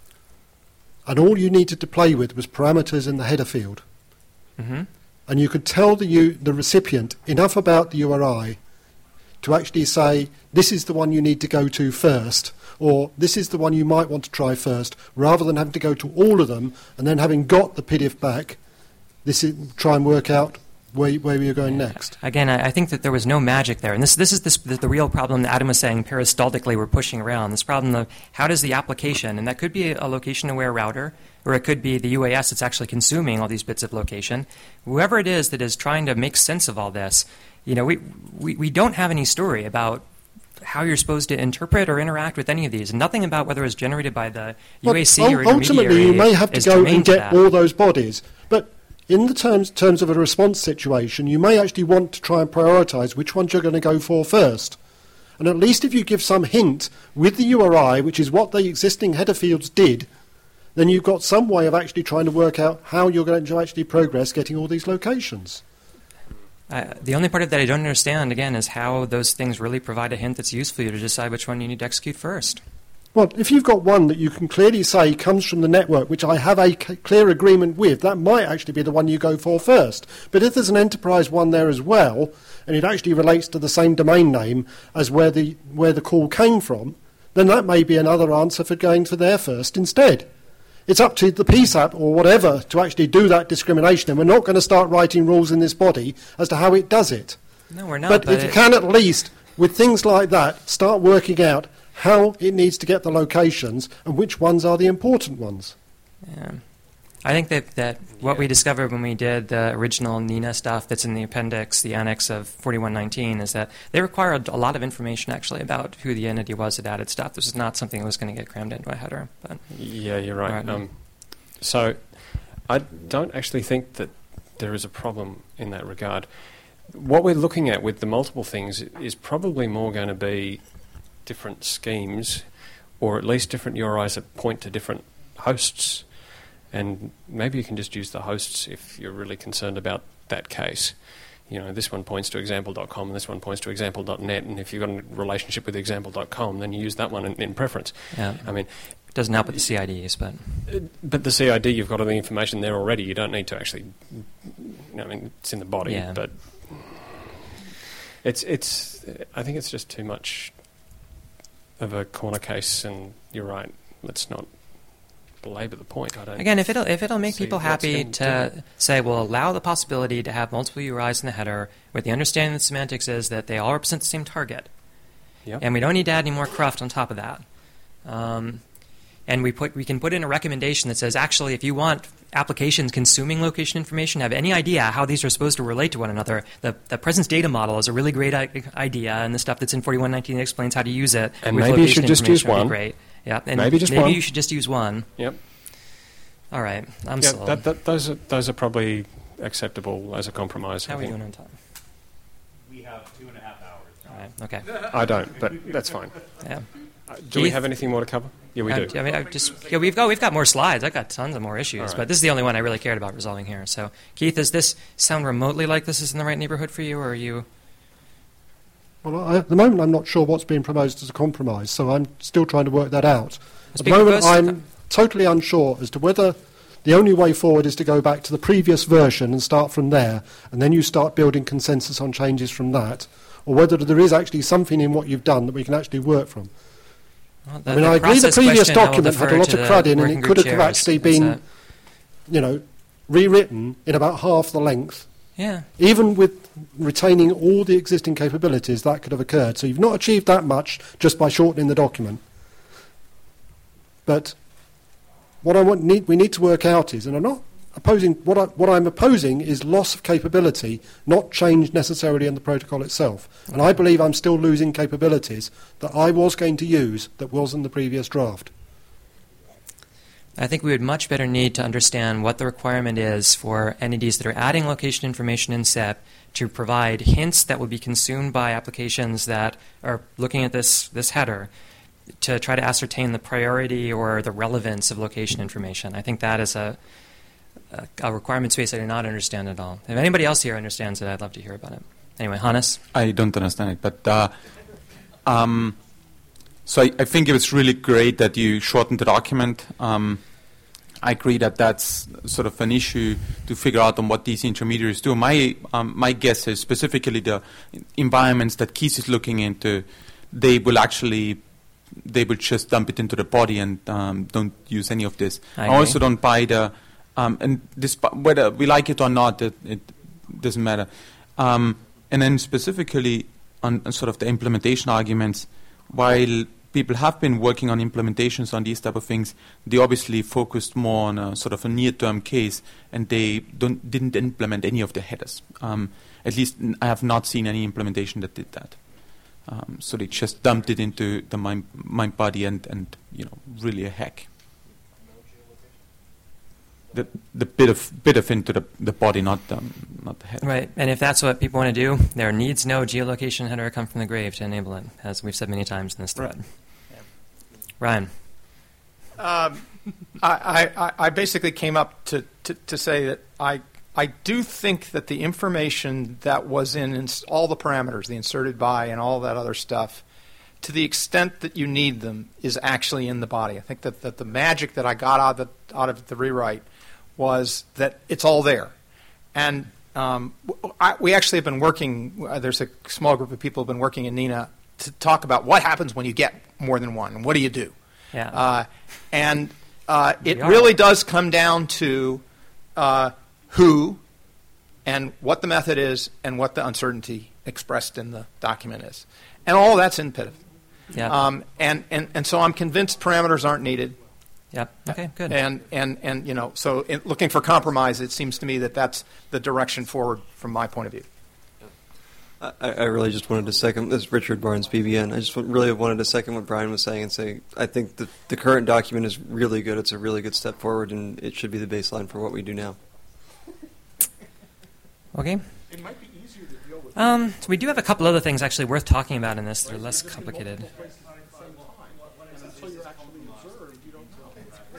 Speaker 2: And all you needed to play with was parameters in the header field.
Speaker 1: Mm-hmm.
Speaker 2: And you could tell the, u- the recipient enough about the U R I to actually say, this is the one you need to go to first, or this is the one you might want to try first, rather than having to go to all of them and then having got the P D F back, this is, try and work out where, where you're going next.
Speaker 1: Again, I, I think that there was no magic there. And this, this is this, the, the real problem that Adam was saying peristaltically we're pushing around. This problem of how does the application, and that could be a location-aware router, or it could be the U A S that's actually consuming all these bits of location. Whoever it is that is trying to make sense of all this, you know, we, we, we don't have any story about how you're supposed to interpret or interact with any of these. Nothing about whether it's generated by the U A C
Speaker 2: But
Speaker 1: or
Speaker 2: ul- ultimately, you may have to
Speaker 1: is
Speaker 2: go
Speaker 1: germane
Speaker 2: and
Speaker 1: to
Speaker 2: get
Speaker 1: that.
Speaker 2: all those bodies. But in the terms, terms of a response situation, you may actually want to try and prioritise which ones you're going to go for first. And at least if you give some hint with the U R I, which is what the existing header fields did, then you've got some way of actually trying to work out how you're going to actually progress getting all these locations.
Speaker 1: Uh, the only part of that I don't understand, again, is how those things really provide a hint that's useful for you to decide which one you need to execute first.
Speaker 2: Well, if you've got one that you can clearly say comes from the network, which I have a c- clear agreement with, that might actually be the one you go for first. But if there's an enterprise one there as well, and it actually relates to the same domain name as where the where the call came from, then that may be another answer for going for there first instead. It's up to the P S A P or whatever to actually do that discrimination, and we're not going to start writing rules in this body as to how it does it.
Speaker 1: No, we're not.
Speaker 2: But, if
Speaker 1: it-
Speaker 2: you can at least, with things like that, start working out how it needs to get the locations and which ones are the important ones.
Speaker 1: Yeah. I think that, that what we discovered when we did the original Nina stuff that's in the appendix, the annex of forty-one nineteen, is that they required a lot of information actually about who the entity was that added stuff. This is not something that was going to get crammed into a header. But
Speaker 4: Yeah, you're right.
Speaker 1: Right.
Speaker 4: Um, so I don't actually think that there is a problem in that regard. What we're looking at with the multiple things is probably more going to be different schemes or at least different U R Is that point to different hosts. And maybe you can just use the hosts if you're really concerned about that case. You know, this one points to example dot com and this one points to example dot net, and if you've got a relationship with example dot com, then you use that one in, in preference.
Speaker 1: Yeah.
Speaker 4: I mean,
Speaker 1: it doesn't help with the C I Ds, but
Speaker 4: but the C I D, you've got all the information there already. You don't need to actually. I mean, it's in the body,
Speaker 1: yeah.
Speaker 4: but it's it's. I think it's just too much of a corner case, and you're right. Let's not belabor the point. I don't.
Speaker 1: Again, if it'll if it'll make
Speaker 4: see
Speaker 1: people
Speaker 4: what's
Speaker 1: happy
Speaker 4: going
Speaker 1: to
Speaker 4: do.
Speaker 1: say, we'll allow the possibility to have multiple U R Is in the header, with the understanding that semantics is that they all represent the same target,
Speaker 4: Yep.
Speaker 1: and we don't need to add any more cruft on top of that. Um, and we put we can put in a recommendation that says, actually, if you want applications consuming location information have any idea how these are supposed to relate to one another, the, the presence data model is a really great I- idea, and the stuff that's in forty-one nineteen explains how to use it.
Speaker 4: And
Speaker 1: with
Speaker 4: maybe you
Speaker 1: location
Speaker 4: should just use
Speaker 1: information would be
Speaker 4: one.
Speaker 1: Great. Yeah, and
Speaker 4: Maybe just
Speaker 1: maybe
Speaker 4: one.
Speaker 1: you should just use one.
Speaker 4: Yep.
Speaker 1: All right, I'm
Speaker 4: Yeah,
Speaker 1: slow.
Speaker 4: that, that, those are those are probably acceptable as a compromise.
Speaker 1: How
Speaker 4: I
Speaker 1: are we
Speaker 4: think.
Speaker 1: doing on time?
Speaker 9: We have two and a half hours.
Speaker 1: All right, okay.
Speaker 4: I don't, but that's fine.
Speaker 1: Yeah.
Speaker 4: Uh, do we
Speaker 1: Keith?
Speaker 4: have anything more to cover? Yeah, we
Speaker 1: Uh,
Speaker 4: do.
Speaker 1: I mean, I just yeah, we've got we've got more slides. I've got tons of more issues,
Speaker 4: All right.
Speaker 1: but this is the only one I really cared about resolving here. So, Keith, does this sound remotely like this is in the right neighborhood for you, or are you?
Speaker 2: Well, I, at the moment, I'm not sure what's being proposed as a compromise, so I'm still trying to work that out. At the
Speaker 1: Speaking of
Speaker 2: moment,
Speaker 1: those-
Speaker 2: I'm totally unsure as to whether the only way forward is to go back to the previous version and start from there, and then you start building consensus on changes from that, or whether there is actually something in what you've done that we can actually work from.
Speaker 1: Well, the,
Speaker 2: I mean,
Speaker 1: the
Speaker 2: I agree the
Speaker 1: process
Speaker 2: previous
Speaker 1: question, I will
Speaker 2: document had a
Speaker 1: defer
Speaker 2: lot
Speaker 1: to
Speaker 2: of
Speaker 1: the
Speaker 2: crud in, and
Speaker 1: working
Speaker 2: it
Speaker 1: group
Speaker 2: could have
Speaker 1: chairs.
Speaker 2: actually
Speaker 1: It's,
Speaker 2: been,
Speaker 1: uh,
Speaker 2: you know, rewritten in about half the length.
Speaker 1: yeah.
Speaker 2: Even with retaining all the existing capabilities, that could have occurred. So you've not achieved that much just by shortening the document. But what I want, need, we need to work out is, and I'm not opposing, what, I, what I'm opposing is loss of capability, not change necessarily in the protocol itself. And I believe I'm still losing capabilities that I was going to use that was in the previous draft.
Speaker 1: I think we would much better need to understand what the requirement is for entities that are adding location information in S E P to provide hints that will be consumed by applications that are looking at this, this header to try to ascertain the priority or the relevance of location information. I think that is a, a, a requirement space I do not understand at all. If anybody else here understands it, I'd love to hear about it. Anyway, Hannes?
Speaker 10: I don't understand it, but uh, um, so I, I think it was really great that you shortened the document. Um, I agree that that's sort of an issue to figure out on what these intermediaries do. My um, my guess is specifically the environments that Keith is looking into, they will actually they will just dump it into the body and um, don't use any of this.
Speaker 1: I
Speaker 10: I,
Speaker 1: agree.
Speaker 10: also don't buy the um, and this, whether we like it or not, it, it doesn't matter. Um, and then specifically on, on sort of the implementation arguments, while people have been working on implementations on these type of things, they obviously focused more on a sort of a near-term case, and they don't, didn't implement any of the headers. Um, at least n- I have not seen any implementation that did that. Um, so they just dumped it into the mind, mind body and, and you know really a hack. The the bit of bit of into the the body, not the not the head.
Speaker 1: Right, and if that's what people want to do, there needs no geolocation header come from the grave to enable it, as we've said many times in this thread. Ryan?
Speaker 6: Um, I, I, I basically came up to, to, to say that I I do think that the information that was in ins- all the parameters, the inserted by and all that other stuff, to the extent that you need them, is actually in the body. I think that, that the magic that I got out of the, out of the rewrite was that it's all there. And um, w- I, we actually have been working, uh, there's a small group of people who have been working in Nina to talk about what happens when you get more than one and what do you do.
Speaker 1: Yeah.
Speaker 6: Uh, and uh, it
Speaker 1: We are.
Speaker 6: really does come down to uh, who and what the method is and what the uncertainty expressed in the document is. And all that's in P I D F.
Speaker 1: Yeah.
Speaker 6: Um, and, and, and so I'm convinced parameters aren't needed.
Speaker 1: Yep. Okay, good.
Speaker 6: And, and, and you know, so in looking for compromise, it seems to me that that's the direction forward from my point of view.
Speaker 11: I, I really just wanted to second this. Richard Barnes, B B N. I just w- really wanted to second what Brian was saying and say I think the, the current document is really good. It's a really good step forward, and it should be the baseline for what we do now.
Speaker 1: Okay.
Speaker 3: It might be easier to deal with.
Speaker 1: Um, so we do have a couple other things actually worth talking about in this that are less complicated.
Speaker 3: Until you're actually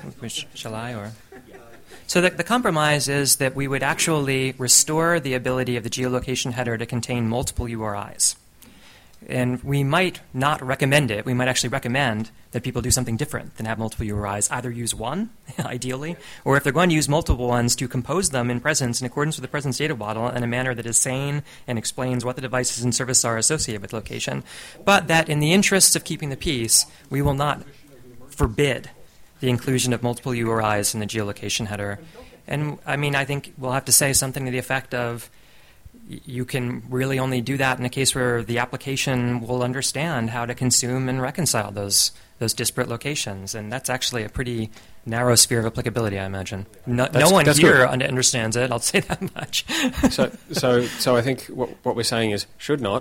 Speaker 1: Which, shall I or? So the, the compromise is that we would actually restore the ability of the geolocation header to contain multiple U R Is. And we might not recommend it. We might actually recommend that people do something different than have multiple U R Is. Either use one, ideally, or if they're going to use multiple ones, to compose them in presence in accordance with the presence data model in a manner that is sane and explains what the devices and services are associated with location. But that in the interests of keeping the peace, we will not forbid the inclusion of multiple U R Is in the geolocation header. And, I mean, I think we'll have to say something to the effect of you can really only do that in a case where the application will understand how to consume and reconcile those those disparate locations. And that's actually a pretty narrow sphere of applicability, I imagine. No, no one here good. understands it, I'll say that much.
Speaker 4: so, so, so I think what, what we're saying is should not.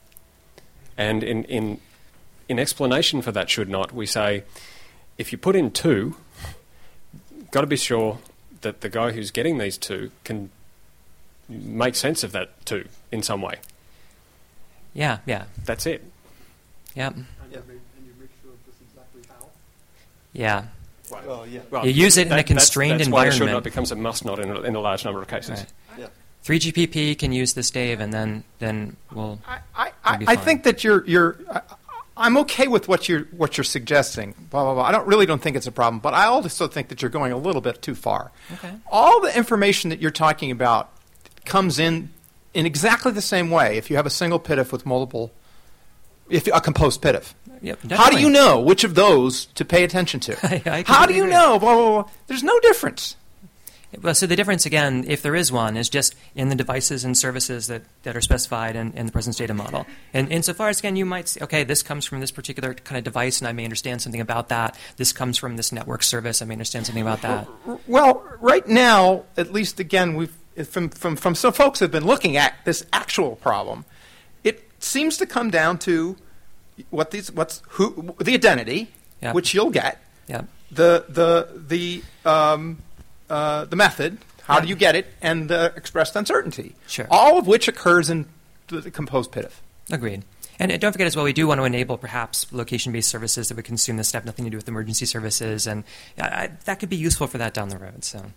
Speaker 4: And in, in, in explanation for that should not, we say if you put in two, got to be sure that the guy who's getting these two can make sense of that two in some way.
Speaker 1: Yeah, yeah.
Speaker 4: That's it.
Speaker 1: Yep.
Speaker 2: And you make, and you make sure of this exactly how?
Speaker 1: Yeah.
Speaker 11: Well, yeah.
Speaker 1: Well, you use it that, in a constrained
Speaker 4: that's, that's
Speaker 1: environment.
Speaker 4: That's why it should not becomes a must not in a, in a large number of cases.
Speaker 1: Right.
Speaker 11: Yeah.
Speaker 1: three G P P can use this, Dave, and then then we'll.
Speaker 6: I I, I, I think that you're you're. I, I'm okay with what you're what you're suggesting. Blah blah blah. I don't really don't think it's a problem, but I also think that you're going a little bit too far.
Speaker 1: Okay.
Speaker 6: All the information that you're talking about comes in in exactly the same way if you have a single P I D F with multiple, if a composed P I D F.
Speaker 1: Yep,
Speaker 6: How do you know which of those to pay attention to?
Speaker 1: I, I
Speaker 6: How do you
Speaker 1: agree.
Speaker 6: know? Blah, blah, blah. There's no difference.
Speaker 1: Well, so the difference, again, if there is one, is just in the devices and services that, that are specified in, in the presence data model. And insofar as, again, you might say, okay, this comes from this particular kind of device, and I may understand something about that. This comes from this network service. I may understand something about that.
Speaker 6: Well, right now, at least, again, we've from, from, from some folks have been looking at this actual problem. It seems to come down to what these, what's who, the identity,
Speaker 1: Yep.
Speaker 6: which you'll get,
Speaker 1: Yep.
Speaker 6: the the the um, uh, the method, how
Speaker 1: Yeah.
Speaker 6: do you get it, and the expressed uncertainty.
Speaker 1: Sure.
Speaker 6: All of which occurs in the composed P I D F.
Speaker 1: Agreed. And uh, don't forget as well, we do want to enable perhaps location-based services that would consume this, have nothing to do with emergency services, and uh, I, that could be useful for that down the road. So,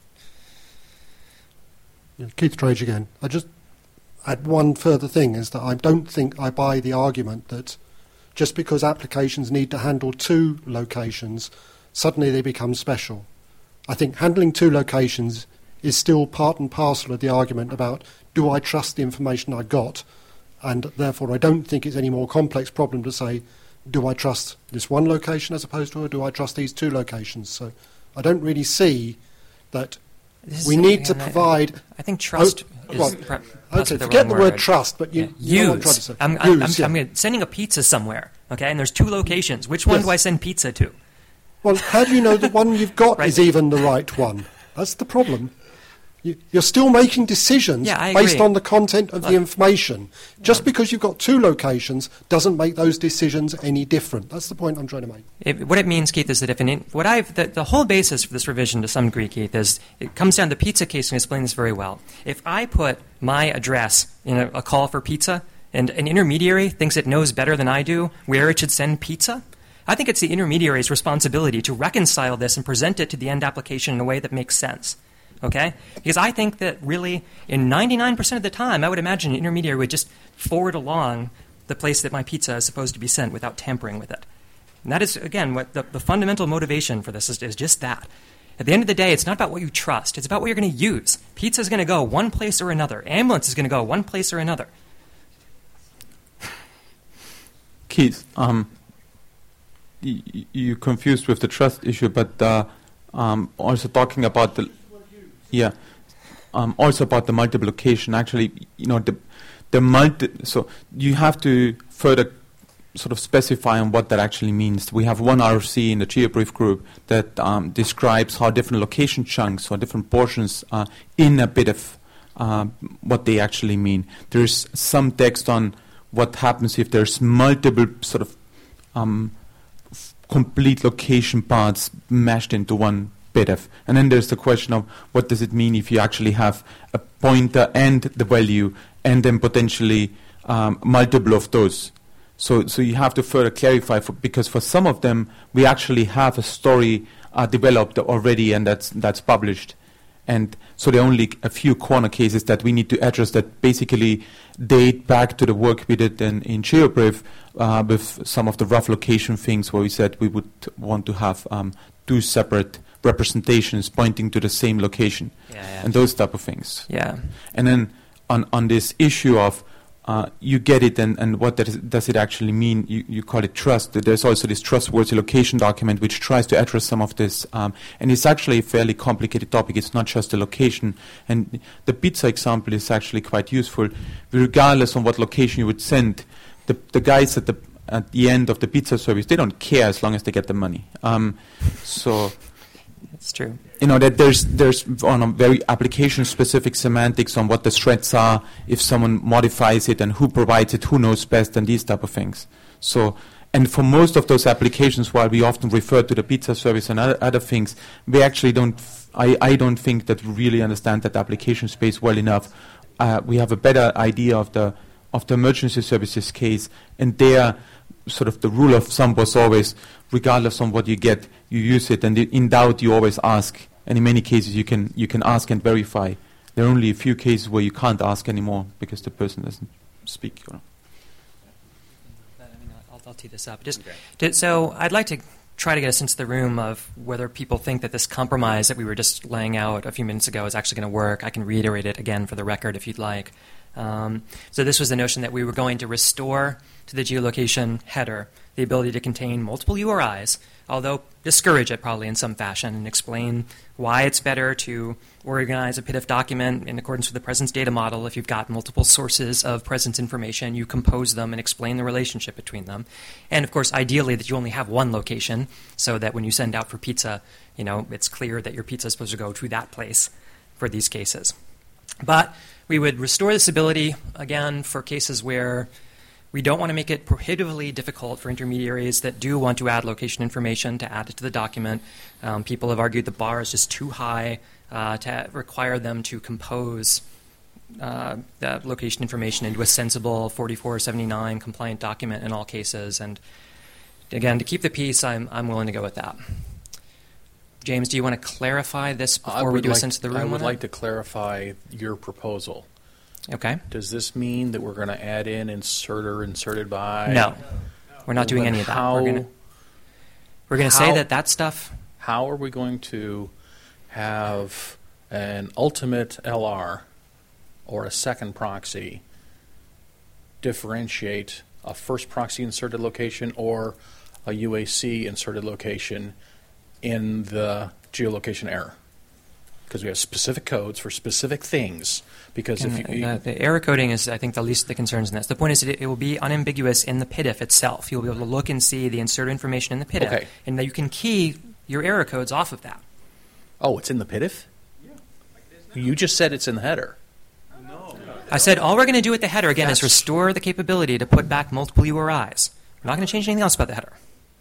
Speaker 2: Yeah, Keith Trage again. I just add one further thing, is that I don't think I buy the argument that just because applications need to handle two locations, suddenly they become special. I think handling two locations is still part and parcel of the argument about, do I trust the information I got? And therefore I don't think it's any more complex problem to say, do I trust this one location as opposed to, or do I trust these two locations? So I don't really see that
Speaker 1: this
Speaker 2: we
Speaker 1: is-
Speaker 2: need to
Speaker 1: again, I-
Speaker 2: provide...
Speaker 1: I think trust
Speaker 2: Oh,
Speaker 1: is
Speaker 2: well,
Speaker 1: per-
Speaker 2: Okay,
Speaker 1: the
Speaker 2: forget
Speaker 1: wrong
Speaker 2: the
Speaker 1: word.
Speaker 2: word trust, but you,
Speaker 1: Yeah.
Speaker 2: you know what I'm trying to
Speaker 1: Use.
Speaker 2: say.
Speaker 1: I'm, I'm,
Speaker 2: Use,
Speaker 1: I'm,
Speaker 2: yeah.
Speaker 1: I'm sending a pizza somewhere, okay, and there's two locations. Which one
Speaker 2: Yes.
Speaker 1: do I send pizza to?
Speaker 2: Well, how do you know the one you've got
Speaker 1: Right.
Speaker 2: is even the right one? That's the problem. You, you're still making decisions
Speaker 1: Yeah, I
Speaker 2: based
Speaker 1: agree.
Speaker 2: on the content of the
Speaker 1: Look,
Speaker 2: information. Just because you've got two locations doesn't make those decisions any different. That's the point I'm trying to make.
Speaker 1: It, what it means, Keith, is that if an in, what I've the, the whole basis for this revision to some degree, Keith, is it comes down to the pizza case, and I explain this very well. If I put my address in a, a call for pizza, and an intermediary thinks it knows better than I do where it should send pizza, I think it's the intermediary's responsibility to reconcile this and present it to the end application in a way that makes sense. Okay? Because I think that really, in ninety-nine percent of the time, I would imagine an intermediary would just forward along the place that my pizza is supposed to be sent without tampering with it. And that is, again, what the, the fundamental motivation for this is, is just that. At the end of the day, it's not about what you trust. It's about what you're going to use. Pizza is going to go one place or another. Ambulance is going to go one place or another.
Speaker 10: Keith, um, y- y- you're confused with the trust issue, but uh, um, also talking about the yeah, um, also about the multiple location. Actually, you know, the the multi. So you have to further sort of specify on what that actually means. We have one R F C in the GeoBrief group that um, describes how different location chunks or different portions uh, in a bit of uh, what they actually mean. There's some text on what happens if there's multiple sort of um, f- complete location parts mashed into one bit of. And then there's the question of what does it mean if you actually have a pointer and the value and then potentially um, multiple of those. So, so you have to further clarify, for, because for some of them, we actually have a story are developed already and that's that's published. And so there are only a few corner cases that we need to address that basically date back to the work we did in, in GeoBrief uh, with some of the rough location things where we said we would want to have um, two separate representations pointing to the same location
Speaker 1: yeah, yeah.
Speaker 10: and those type of things.
Speaker 1: Yeah.
Speaker 10: And then on, on this issue of Uh, you get it, and, and what that is, does it actually mean? You, you call it trust. There's also this trustworthy location document which tries to address some of this, um, and it's actually a fairly complicated topic. It's not just the location. And the pizza example is actually quite useful. Regardless of what location you would send, the, the guys at the at the end of the pizza service, they don't care as long as they get the money. Um, so.
Speaker 1: It's true.
Speaker 10: You know that there's there's on a very application specific semantics on what the threats are, if someone modifies it, and who provides it, who knows best, and these type of things. So, and for most of those applications, while we often refer to the pizza service and other, other things, we actually don't. F- I I don't think that we really understand that application space well enough. Uh, we have a better idea of the of the emergency services case, and there, sort of the rule of thumb was always, regardless of what you get, you use it, and in doubt you always ask. And in many cases you can you can ask and verify. There are only a few cases where you can't ask anymore because the person doesn't speak. You know.
Speaker 1: I mean, I'll, I'll tee this up. Just to, so I'd like to try to get a sense of the room of whether people think that this compromise that we were just laying out a few minutes ago is actually going to work. I can reiterate it again for the record if you'd like. Um, so this was the notion that we were going to restore to the geolocation header the ability to contain multiple U R Is, although discourage it probably in some fashion, and explain why it's better to organize a P D F document in accordance with the presence data model. If you've got multiple sources of presence information, you compose them and explain the relationship between them. And of course, ideally that you only have one location, so that when you send out for pizza, you know, it's clear that your pizza is supposed to go to that place for these cases. But we would restore this ability, again, for cases where we don't want to make it prohibitively difficult for intermediaries that do want to add location information to add it to the document. Um, people have argued the bar is just too high uh, to require them to compose uh, that location information into a sensible forty-four seventy-nine compliant document in all cases. And again, to keep the peace, I'm, I'm willing to go with that. James, do you want to clarify this before we do
Speaker 7: like,
Speaker 1: a sense of the room?
Speaker 7: I would
Speaker 1: on
Speaker 7: like
Speaker 1: it?
Speaker 7: to clarify your proposal.
Speaker 1: Okay.
Speaker 7: Does this mean that we're going to add in inserter inserted by?
Speaker 1: No. We're not doing
Speaker 7: Then
Speaker 1: any of that.
Speaker 7: how-
Speaker 1: We're going to we're going to say
Speaker 7: how-
Speaker 1: that that stuff.
Speaker 7: How are we going to have an ultimate L R or a second proxy differentiate a first proxy inserted location or a U A C inserted location in the geolocation error? Because we have specific codes for specific things. Because if you,
Speaker 1: uh, the error coding is, I think, the least of the concerns in this. The point is that it, it will be unambiguous in the P D F itself. You'll be able to look and see the inserted information in the P D F,
Speaker 7: Okay.
Speaker 1: and that you can key your error codes off of that.
Speaker 7: oh, it's in the P D F? You just said it's in the header.
Speaker 1: I said all we're going to do with the header again is
Speaker 7: That's-
Speaker 1: restore the capability to put back multiple U R Is. We're not going to change anything else about the header.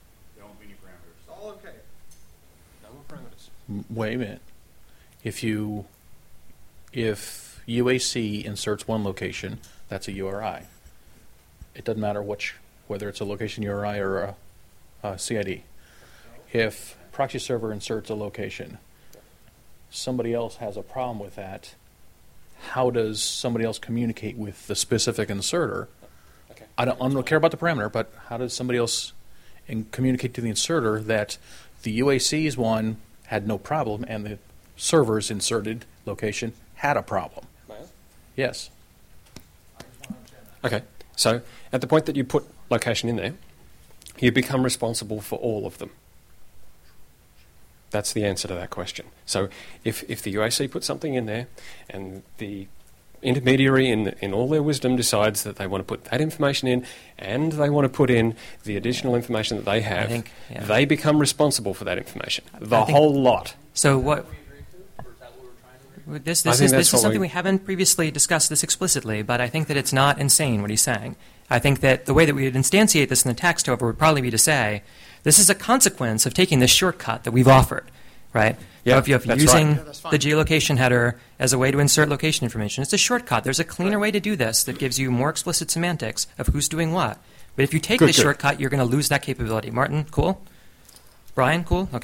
Speaker 7: M- Wait a minute. If you, if U A C inserts one location, that's a U R I. It doesn't matter which, whether it's a location U R I or a, a C I D. If proxy server inserts a location, somebody else has a problem with that. How does somebody else communicate with the specific inserter?
Speaker 4: Okay.
Speaker 7: I don't, I don't care about the parameter, but how does somebody else in, communicate to the inserter that the U A C's one had no problem and the server's inserted location had a problem? Yes.
Speaker 4: Okay, so at the point that you put location in there, you become responsible for all of them. That's the answer to that question. So if, if the U A C puts something in there and the intermediary in, in all their wisdom decides that they want to put that information in and they want to put in the additional information that they have,
Speaker 1: think, yeah.
Speaker 4: they become responsible for that information. The
Speaker 1: I think-
Speaker 4: whole lot.
Speaker 1: So what? This,
Speaker 4: I
Speaker 1: this
Speaker 4: think
Speaker 1: is,
Speaker 4: that's
Speaker 1: this is
Speaker 4: what
Speaker 1: something
Speaker 4: we-
Speaker 1: we haven't previously discussed this explicitly, but I think that it's not insane what he's saying. I think that the way that we would instantiate this in the text, however, would probably be to say, this is a consequence of taking this shortcut that we've offered, right?
Speaker 4: Yeah,
Speaker 1: So if you're
Speaker 4: that's
Speaker 1: using
Speaker 4: right.
Speaker 6: Yeah, that's fine.
Speaker 1: the geolocation header as a way to insert location information, it's a shortcut. There's a cleaner way to do this that gives you more explicit semantics of who's doing what. But if you take
Speaker 4: Good,
Speaker 1: this
Speaker 4: good.
Speaker 1: shortcut, you're going to lose that capability. Martin, cool? Brian, cool? Okay.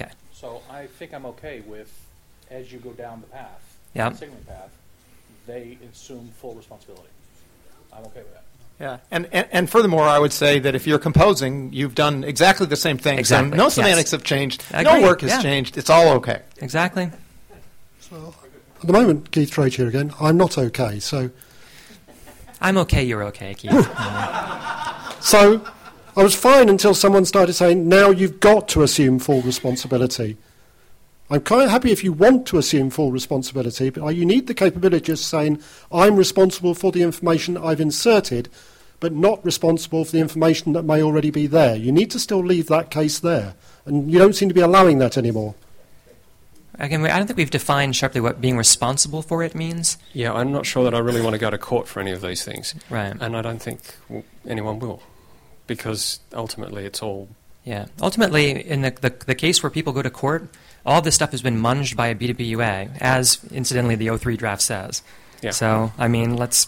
Speaker 7: So I think I'm okay with, as you go down the path,
Speaker 1: Yeah.
Speaker 7: the signaling path, they assume full responsibility. I'm okay with that.
Speaker 6: Yeah, and, and and furthermore, I would say that if you're composing, you've done exactly the same thing.
Speaker 1: Exactly,
Speaker 6: So no
Speaker 1: yes.
Speaker 6: semantics have changed.
Speaker 1: I
Speaker 6: No
Speaker 1: agree,
Speaker 6: work has
Speaker 1: yeah.
Speaker 6: changed. It's all okay.
Speaker 1: Exactly.
Speaker 2: So, at the moment, Keith Trage here again, I'm not okay. So,
Speaker 1: I'm okay, you're okay, Keith.
Speaker 2: so I was fine until someone started saying, now you've got to assume full responsibility. I'm kind of happy if you want to assume full responsibility, but you need the capability of just saying, I'm responsible for the information I've inserted, but not responsible for the information that may already be there. You need to still leave that case there, and you don't seem to be allowing that anymore.
Speaker 1: Again, we- I don't think we've defined sharply what being responsible for it means.
Speaker 4: Yeah, I'm not sure that I really want to go to court for any of these things.
Speaker 1: Right.
Speaker 4: And I don't think w- anyone will, because ultimately it's all...
Speaker 1: Yeah. Ultimately, in the, the, the case where people go to court, all this stuff has been munged by a B two B U A, as, incidentally, the oh three draft says.
Speaker 4: Yeah.
Speaker 1: So, I mean, let's...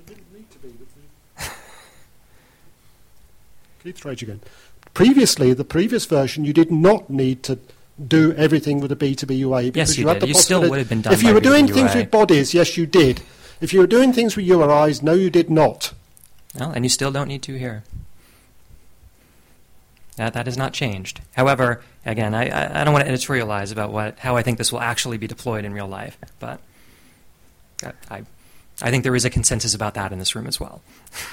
Speaker 2: Keith Trage again. Previously, the previous version, you did not need to do everything with a B two B U A.
Speaker 1: Yes, you
Speaker 2: had
Speaker 1: did.
Speaker 2: the
Speaker 1: You still
Speaker 2: possibility-
Speaker 1: would have been done
Speaker 2: If you
Speaker 1: by
Speaker 2: were doing
Speaker 1: B two B U A.
Speaker 2: things with bodies, yes, you did. If you were doing things with U R Is, no, you did not.
Speaker 1: Well, and you still don't need to here. That, that has not changed. However, again, I, I, I don't want to editorialize about what how I think this will actually be deployed in real life, but I, I, I think there is a consensus about that in this room as well.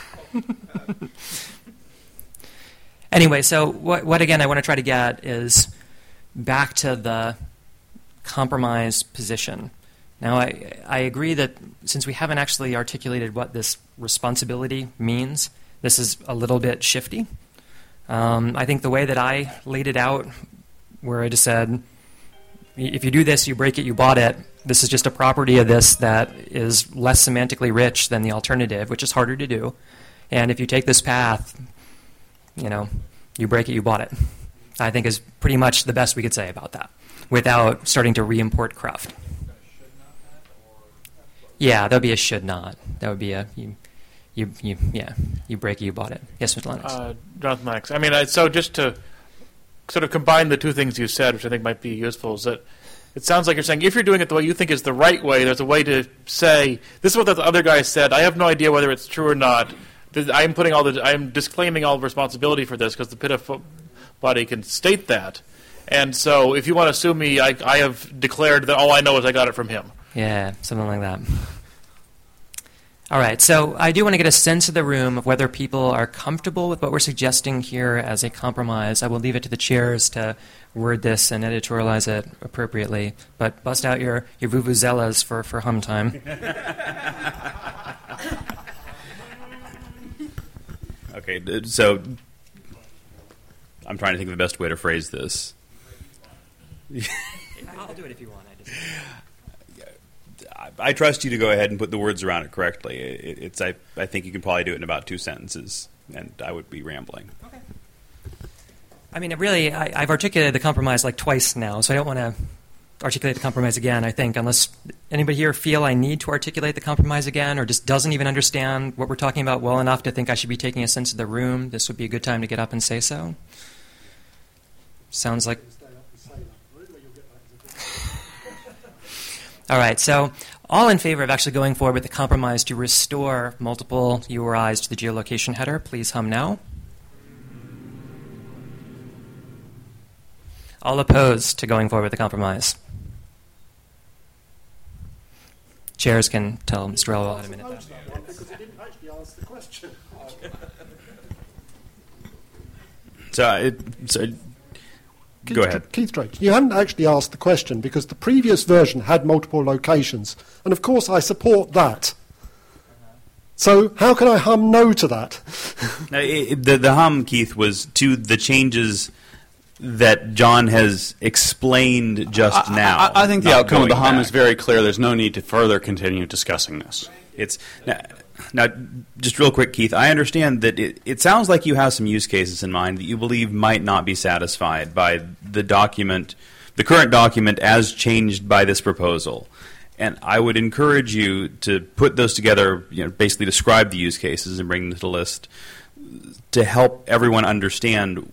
Speaker 1: Anyway, so what, what again I want to try to get is back to the compromise position. Now, I, I agree that since we haven't actually articulated what this responsibility means, this is a little bit shifty. Um, I think the way that I laid it out, where I just said, if you do this, you break it, you bought it, this is just a property of this that is less semantically rich than the alternative, which is harder to do. And if you take this path, you know, you break it, you bought it, I think is pretty much the best we could say about that, without starting to re-import cruft. Yeah, that would be a should not. That would be a, you, you, you yeah, you break it, you bought it. Yes, Mister Lennox.
Speaker 12: Uh, Jonathan Lennox. I mean, I, so just to sort of combine the two things you said, which I think might be useful, is that it sounds like you're saying if you're doing it the way you think is the right way, there's a way to say, this is what the other guy said. I have no idea whether it's true or not. I'm putting all the, I'm disclaiming all responsibility for this because the P I T A body can state that. And so if you want to sue me, I, I have declared that all I know is I got it from him.
Speaker 1: Yeah, something like that. All right, so I do want to get a sense of the room of whether people are comfortable with what we're suggesting here as a compromise. I will leave it to the chairs to word this and editorialize it appropriately. But bust out your, your vuvuzelas for, for hum time.
Speaker 9: Okay, d- so I'm trying to think of the best way to phrase this.
Speaker 1: I'll do it if you want. I just...
Speaker 9: I trust you to go ahead and put the words around it correctly. It, it's I, I think you can probably do it in about two sentences, and I would be rambling.
Speaker 1: Okay. I mean, it really, I, I've articulated the compromise like twice now, so I don't want to articulate the compromise again, I think, unless anybody here feel I need to articulate the compromise again or just doesn't even understand what we're talking about well enough to think I should be taking a sense of the room. This would be a good time to get up and say so. Sounds like... All right, so all in favor of actually going forward with the compromise to restore multiple U R Is to the geolocation header, please hum now. All opposed to going forward with the compromise? Chairs can tell Mister Elwell in a minute.
Speaker 2: Because he didn't actually answer the question.
Speaker 9: So, it, so go ahead.
Speaker 2: Keith Drake, you hadn't actually asked the question because the previous version had multiple locations. And of course I support that. So how can I hum no to that?
Speaker 9: Now, it, the, the hum, Keith, was to the changes that John has explained just
Speaker 7: I,
Speaker 9: now.
Speaker 7: I, I think the
Speaker 9: not
Speaker 7: outcome of the
Speaker 9: going
Speaker 7: hum
Speaker 9: back.
Speaker 7: is very clear. There's no need to further continue discussing this.
Speaker 9: It's now, now, just real quick, Keith, I understand that it, it sounds like you have some use cases in mind that you believe might not be satisfied by the document, the current document as changed by this proposal. And I would encourage you to put those together, you know, basically describe the use cases and bring them to the list to help everyone understand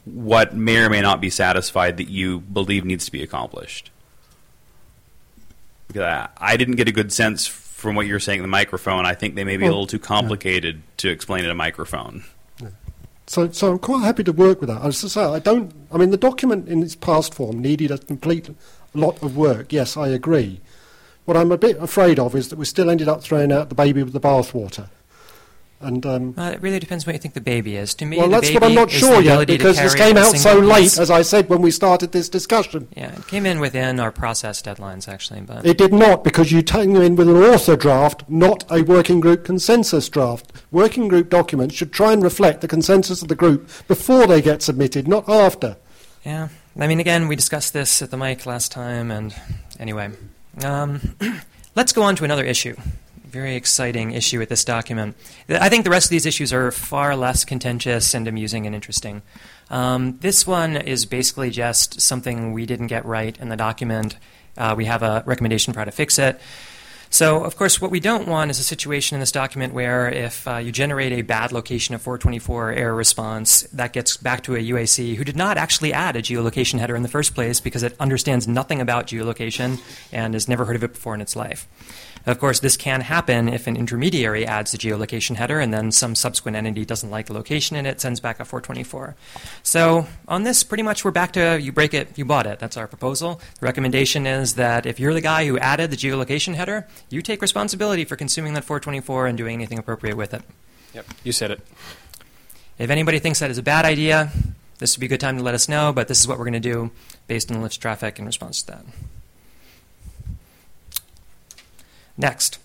Speaker 9: what may or may not be satisfied that you believe needs to be accomplished. Because I, I didn't get a good sense from what you're saying in the microphone. I think they may be
Speaker 2: well,
Speaker 9: a little too complicated yeah. to explain in a microphone.
Speaker 2: Yeah. So, so I'm quite happy to work with that. As I say, I don't. I mean, the document in its past form needed a complete lot of work. Yes, I agree. What I'm a bit afraid of is that we still ended up throwing out the baby with the bathwater. And um,
Speaker 1: well, it really depends what you think the baby is. To me,
Speaker 2: well,
Speaker 1: the
Speaker 2: that's
Speaker 1: baby
Speaker 2: what I'm not
Speaker 1: is
Speaker 2: sure
Speaker 1: the
Speaker 2: yet,
Speaker 1: ability to
Speaker 2: because this
Speaker 1: carry
Speaker 2: came
Speaker 1: a
Speaker 2: out so
Speaker 1: single
Speaker 2: late,
Speaker 1: piece.
Speaker 2: as I said, when we started this discussion.
Speaker 1: Yeah, it came in within our process deadlines, actually. But
Speaker 2: it did not, because you came in with an author draft, not a working group consensus draft. Working group documents should try and reflect the consensus of the group before they get submitted, not after.
Speaker 1: Yeah, I mean, again, we discussed this at the mic last time, and anyway. Um, let's go on to another issue. Very exciting issue with this document. I think the rest of these issues are far less contentious and amusing and interesting. Um, this one is basically just something we didn't get right in the document. Uh, we have a recommendation for how to fix it. So, of course, what we don't want is a situation in this document where if uh, you generate a bad location of four twenty-four error response, that gets back to a U A C who did not actually add a geolocation header in the first place because it understands nothing about geolocation and has never heard of it before in its life. Of course, this can happen if an intermediary adds the geolocation header and then some subsequent entity doesn't like the location and it sends back a four twenty-four. So on this, pretty much we're back to you break it, you bought it. That's our proposal. The recommendation is that if you're the guy who added the geolocation header, you take responsibility for consuming that four twenty-four and doing anything appropriate with it.
Speaker 4: Yep, you said it.
Speaker 1: If anybody thinks that is a bad idea, this would be a good time to let us know, but this is what we're going to do based on the Lyft traffic in response to that. Next.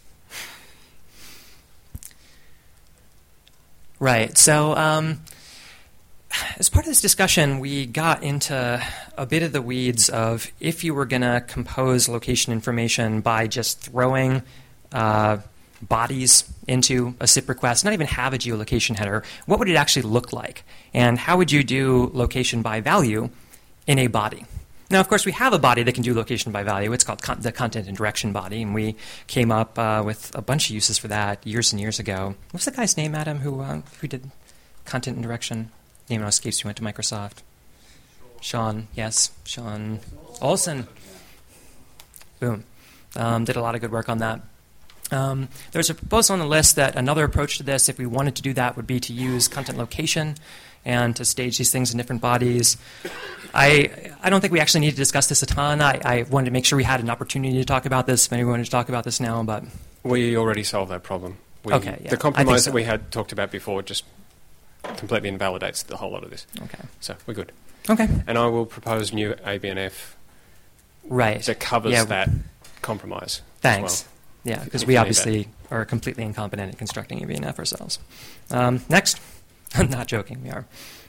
Speaker 1: Right, so um, as part of this discussion, we got into a bit of the weeds of if you were going to compose location information by just throwing uh, bodies into a S I P request, not even have a geolocation header, what would it actually look like? And how would you do location by value in a body? Now, of course, we have a body that can do location by value. It's called con- the content and direction body, and we came up uh, with a bunch of uses for that years and years ago. What's the guy's name, Adam, who uh, who did content and direction? Name now escapes me. Went to Microsoft. Sean, yes, Sean Olson. Boom. Um, did a lot of good work on that. Um, there's a proposal on the list that another approach to this, if we wanted to do that, would be to use content location and to stage these things in different bodies. I I don't think we actually need to discuss this a ton. I, I wanted to make sure we had an opportunity to talk about this. If anyone wanted to talk about this now, but
Speaker 4: we already solved that problem. We,
Speaker 1: okay, yeah,
Speaker 4: the compromise
Speaker 1: so.
Speaker 4: that we had talked about before just completely invalidates the whole lot of this.
Speaker 1: Okay,
Speaker 4: so we're good.
Speaker 1: Okay,
Speaker 4: and I will propose new A B N F.
Speaker 1: Right,
Speaker 4: that covers
Speaker 1: yeah.
Speaker 4: that compromise.
Speaker 1: Thanks.
Speaker 4: As well.
Speaker 1: Yeah, because we obviously are completely incompetent at constructing A B N F ourselves. Um, next. I'm not joking, we are.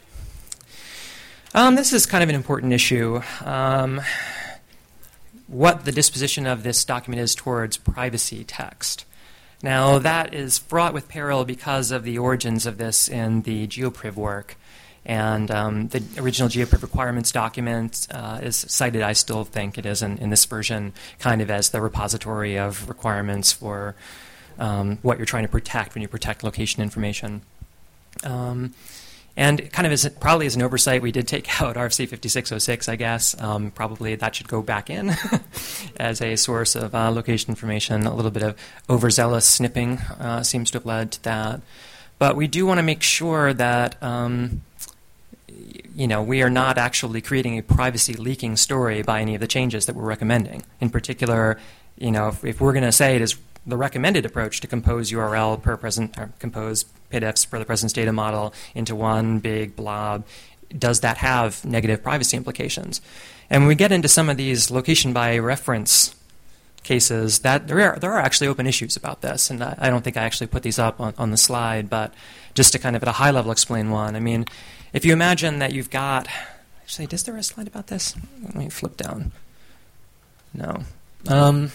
Speaker 1: Um, this is kind of an important issue. Um, what the disposition of this document is towards privacy text. Now, that is fraught with peril because of the origins of this in the GeoPriv work. And um, the original GeoPriv requirements document uh, is cited, I still think it is in, in this version, kind of as the repository of requirements for um, what you're trying to protect when you protect location information. Um, and kind of as probably as an oversight, we did take out R F C fifty-six oh six, I guess. Um, probably that should go back in as a source of uh, location information. A little bit of overzealous snipping uh, seems to have led to that. But we do want to make sure that um, you know, we are not actually creating a privacy leaking story by any of the changes that we're recommending. In particular, you know, if, if we're going to say it is the recommended approach to compose U R L per present, or compose P D Fs per the presence data model into one big blob, does that have negative privacy implications? And when we get into some of these location by reference cases, that there are, there are actually open issues about this, and I, I don't think I actually put these up on, on the slide, but just to kind of at a high level explain one. I mean, if you imagine that you've got, actually, is there a slide about this? Let me flip down. No. Um,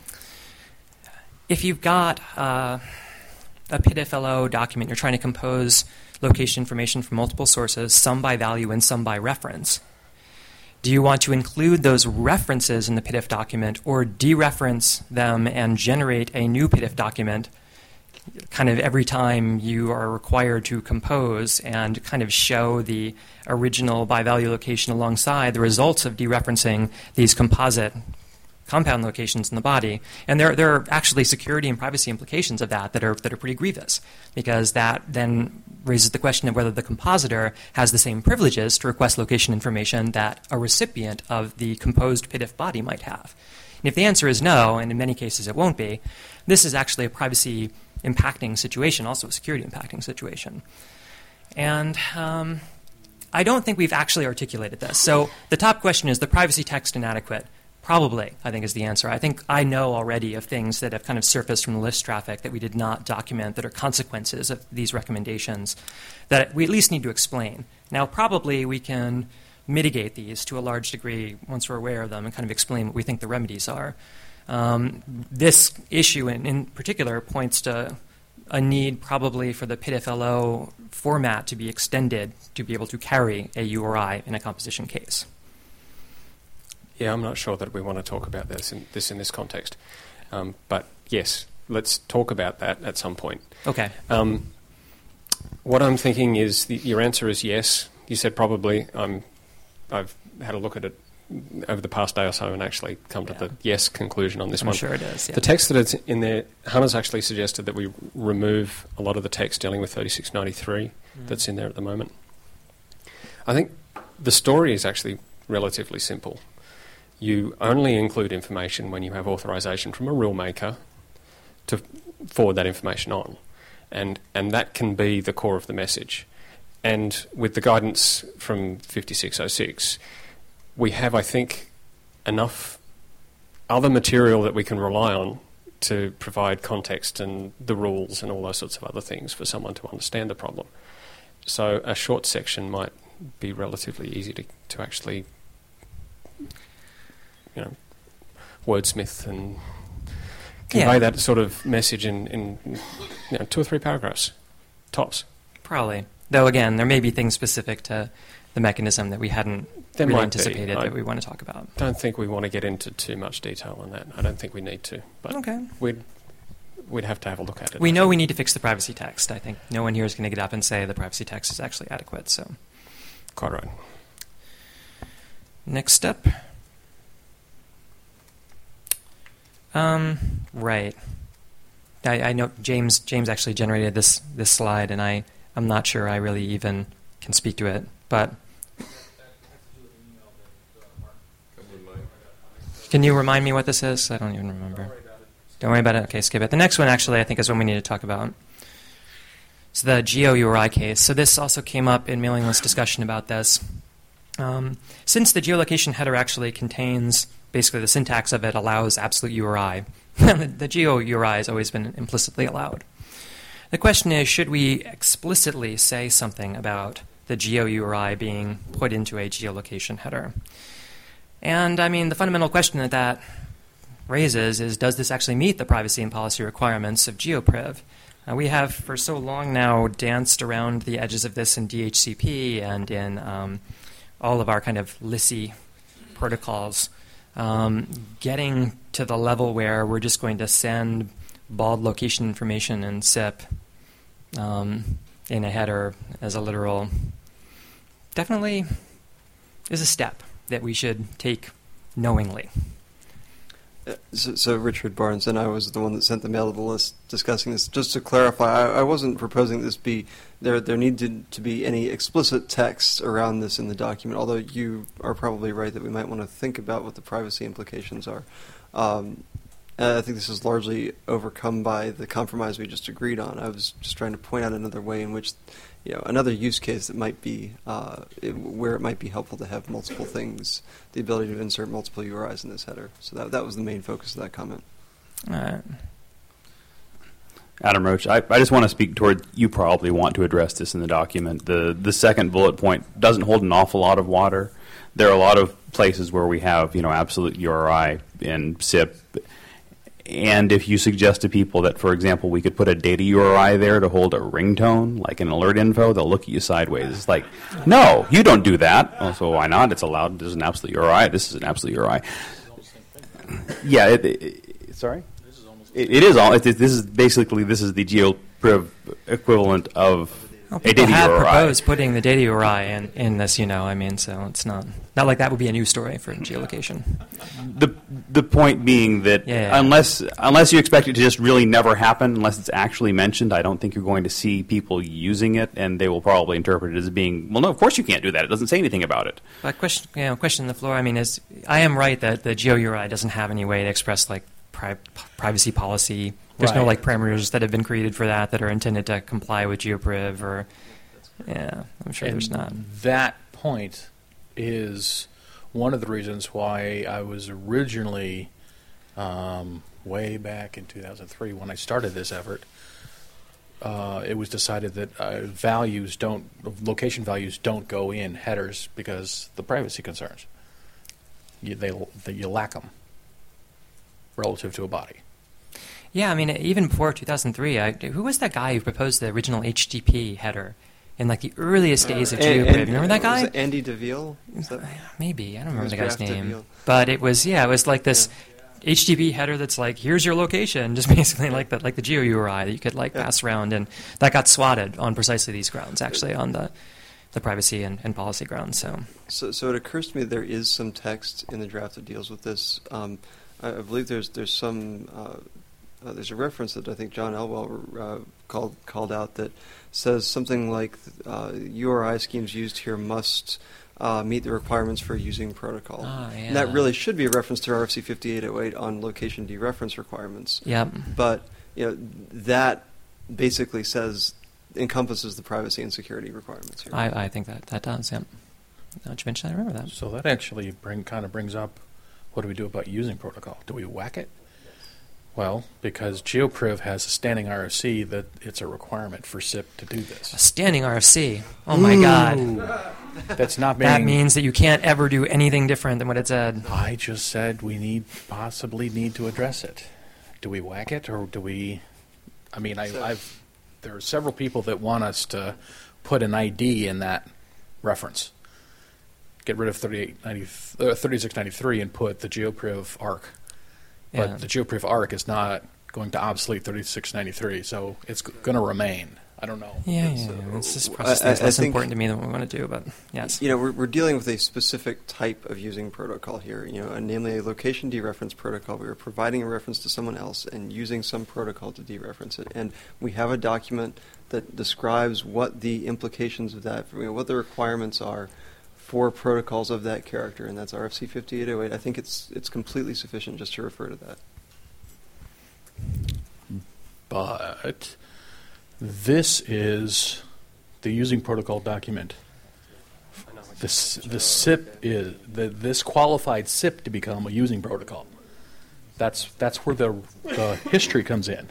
Speaker 1: if you've got uh, a P D F L O document, you're trying to compose location information from multiple sources, some by value and some by reference. Do you want to include those references in the P D F document or dereference them and generate a new P D F document kind of every time you are required to compose and kind of show the original by-value location alongside the results of dereferencing these composite compound locations in the body. And there, there are actually security and privacy implications of that that are, that are pretty grievous, because that then raises the question of whether the compositor has the same privileges to request location information that a recipient of the composed P I D F body might have. And if the answer is no, and in many cases it won't be, this is actually a privacy impacting situation, also a security impacting situation. And um, I don't think we've actually articulated this. So the top question is, the privacy text inadequate? Probably, I think, is the answer. I think I know already of things that have kind of surfaced from the list traffic that we did not document that are consequences of these recommendations that we at least need to explain. Now, probably we can mitigate these to a large degree once we're aware of them and kind of explain what we think the remedies are. Um, this issue in, in particular points to a need probably for the P I D F L O format to be extended to be able to carry a U R I in a composition case.
Speaker 4: Yeah, I'm not sure that we want to talk about this in this, in this context. Um, but yes, let's talk about that at some point.
Speaker 1: Okay.
Speaker 4: Um, what I'm thinking is the, your answer is yes. You said probably. Um, I've had a look at it over the past day or so and actually come to
Speaker 1: Yeah.
Speaker 4: the yes conclusion on this
Speaker 1: I'm
Speaker 4: one.
Speaker 1: sure it is. Yeah.
Speaker 4: The text that it's in there, Hannah's actually suggested that we remove a lot of the text dealing with thirty-six ninety-three mm. that's in there at the moment. I think the story is actually relatively simple. You only include information when you have authorization from a rule maker to forward that information on. And and that can be the core of the message. And with the guidance from fifty-six oh six, we have, I think, enough other material that we can rely on to provide context and the rules and all those sorts of other things for someone to understand the problem. So a short section might be relatively easy to, to actually, you know, wordsmith and convey
Speaker 1: Yeah.
Speaker 4: that sort of message in, in you know, two or three paragraphs, tops.
Speaker 1: Probably. Though, again, there may be things specific to the mechanism that we hadn't
Speaker 4: There
Speaker 1: really
Speaker 4: might be.
Speaker 1: anticipated
Speaker 4: I
Speaker 1: that we want to talk about.
Speaker 4: Don't think we want to get into too much detail on that. I don't think we need to. But
Speaker 1: Okay.
Speaker 4: we'd, we'd have to have a look at it.
Speaker 1: We
Speaker 4: I
Speaker 1: know
Speaker 4: think.
Speaker 1: we need to fix the privacy text. I think no one here is going to get up and say the privacy text is actually adequate. So,
Speaker 4: Quite right.
Speaker 1: next step. Um, right. I, I know James. James actually generated this this slide, and I I'm not sure I really even can speak to it. But can you remind me what this is? I don't even remember. Don't worry about it. Okay, skip it. The next one actually I think is one we need to talk about. It's the Geo U R I case. So this also came up in mailing list discussion about this. Um, since the geolocation header actually contains basically the syntax of it allows absolute U R I, the Geo U R I has always been implicitly allowed. The question is, should we explicitly say something about the Geo U R I being put into a geolocation header? And I mean, the fundamental question that that raises is, does this actually meet the privacy and policy requirements of GeoPriv? Uh, we have for so long now danced around the edges of this in D H C P and in um, all of our kind of L I S I protocols, um, getting to the level where we're just going to send bald location information in S I P um, in a header as a literal definitely is a step that we should take knowingly.
Speaker 11: Uh, So, so Richard Barnes and I was the one that sent the mail to the list discussing this. Just to clarify, I, I wasn't proposing this be there. There needed to be any explicit text around this in the document. Although you are probably right that we might want to think about what the privacy implications are. Um, and I think this is largely overcome by the compromise we just agreed on. I was just trying to point out another way in which, you know, another use case that might be uh, it, where it might be helpful to have multiple things, the ability to insert multiple U R Is in this header. So that that was the main focus of that comment.
Speaker 1: All right.
Speaker 9: Adam Roach, I, I just want to speak toward, you probably want to address this in the document. The the second bullet point doesn't hold an awful lot of water. There are a lot of places where we have, you know, absolute U R I in S I P. And if you suggest to people that, for example, we could put a data U R I there to hold a ringtone, like an alert info, they'll look at you sideways. It's like, no, you don't do that. Oh, so why not? It's allowed. This is an absolute U R I. This is an absolute U R I. Yeah. It, it, sorry? It, it is all. It, this is basically this is the GeoPriv equivalent of
Speaker 1: well,
Speaker 9: a
Speaker 1: people
Speaker 9: data
Speaker 1: have
Speaker 9: U R I.
Speaker 1: proposed putting the data U R I in, in this, you know. I mean, so it's not not like that would be a new story for geolocation.
Speaker 9: The the point being that
Speaker 1: Yeah, yeah.
Speaker 9: unless unless you expect it to just really never happen, unless it's actually mentioned, I don't think you're going to see people using it, and they will probably interpret it as being, well, no, of course you can't do that. It doesn't say anything about it.
Speaker 1: But question, you know, question on the floor. I mean, is I am right that the GeoU R I doesn't have any way to express like pri- privacy policy. There's no
Speaker 7: Right.
Speaker 1: like parameters that have been created for that that are intended to comply with GeoPriv or. Yeah, I'm sure
Speaker 7: And
Speaker 1: there's not.
Speaker 7: That point is one of the reasons why I was originally, um, way back in two thousand three when I started this effort, uh, it was decided that uh, values don't, location values don't go in headers because the privacy concerns. You, they, they, you lack them relative to a body.
Speaker 1: Yeah, I mean, even before two thousand three, I, who was that guy who proposed the original H T T P header in like the earliest days of
Speaker 11: And-
Speaker 1: GeoPriv?
Speaker 11: and-
Speaker 1: You remember that guy?
Speaker 11: Was it Andy DeVille? Is that-
Speaker 1: Maybe I don't
Speaker 11: It
Speaker 1: remember
Speaker 11: was
Speaker 1: the guy's
Speaker 11: Graf
Speaker 1: name,
Speaker 11: DeVille.
Speaker 1: but it was yeah, it was like this H T T P header that's like here's your location, just basically like the like the GeoU R I that you could like
Speaker 11: Yeah.
Speaker 1: pass around, and that got swatted on precisely these grounds, actually on the the privacy and, and policy grounds. So
Speaker 11: So, so it occurs to me there is some text in the draft that deals with this. Um, I, I believe there's there's some uh, uh, there's a reference that I think John Elwell uh, called called out that says something like uh, U R I schemes used here must uh, meet the requirements for using protocol.
Speaker 1: Ah,
Speaker 11: And that
Speaker 1: yeah.
Speaker 11: really should be a reference to R F C fifty-eight oh eight on location dereference requirements.
Speaker 1: Yep.
Speaker 11: But you know that basically says encompasses the privacy and security requirements here.
Speaker 1: I, I think that that does. Yep. Now that you mention that, I remember that.
Speaker 7: So that actually bring kind of brings up, what do we do about using protocol? Do we whack it? Well, because GeoPriv has a standing R F C that it's a requirement for S I P to do
Speaker 1: A
Speaker 7: this.
Speaker 1: standing R F C. Oh my God.
Speaker 7: That's not being.
Speaker 1: That means that you can't ever do anything different than what it said.
Speaker 7: I just said we need possibly need to address it. Do we whack it or do we? I mean, I, I've there are several people that want us to put an I D in that reference. Get rid of thirty-eight ninety, uh, thirty-six ninety-three and put the GeoPriv ARC. But
Speaker 1: Yeah.
Speaker 7: the GeoPriv ARC is not going to obsolete thirty-six ninety-three, so it's g- going to remain. I don't know.
Speaker 1: Yeah, yeah,
Speaker 11: So,
Speaker 1: yeah. It's just
Speaker 11: I-
Speaker 1: process
Speaker 11: I-
Speaker 1: things
Speaker 11: I
Speaker 1: less
Speaker 11: think-
Speaker 1: important to me than what we want to do, but yes.
Speaker 11: You know, we're, we're dealing with a specific type of using protocol here, you know, and namely a location dereference protocol. We are providing a reference to someone else and using some protocol to dereference it. And we have a document that describes what the implications of that, you know, what the requirements are for protocols of that character, and that's R F C fifty-eight oh eight. I think it's it's completely sufficient just to refer to that.
Speaker 7: But this is the using protocol document. The, s- the S I P is the, this qualified S I P to become a using protocol. That's that's where the the history comes in.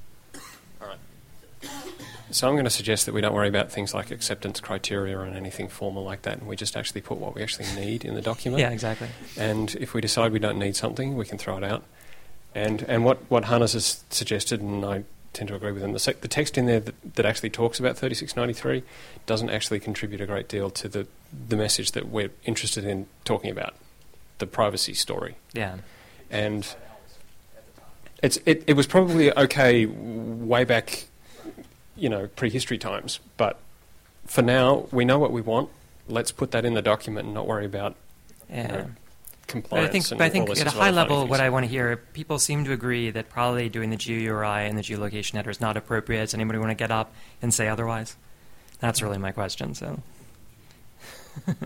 Speaker 4: So I'm going to suggest that we don't worry about things like acceptance criteria or anything formal like that, and we just actually put what we actually need in the document.
Speaker 1: Yeah, exactly.
Speaker 4: And if we decide we don't need something, we can throw it out. And and what, what Hannes has suggested, and I tend to agree with him, the, sec- the text in there that, that actually talks about thirty-six ninety-three doesn't actually contribute a great deal to the, the message that we're interested in talking about, the privacy story.
Speaker 1: Yeah.
Speaker 4: And it's it, it was probably okay way back, you know, prehistory times, but for now, we know what we want. Let's put that in the document and not worry about
Speaker 1: Yeah.
Speaker 4: you know,
Speaker 1: But
Speaker 4: compliance.
Speaker 1: I think,
Speaker 4: and
Speaker 1: but I
Speaker 4: all
Speaker 1: think
Speaker 4: this
Speaker 1: at a
Speaker 4: sort of
Speaker 1: high
Speaker 4: other
Speaker 1: level,
Speaker 4: things.
Speaker 1: what I want to hear, people seem to agree that probably doing the GeoU R I and the geolocation header is not appropriate. Does anybody want to get up and say otherwise? That's really my question. So, all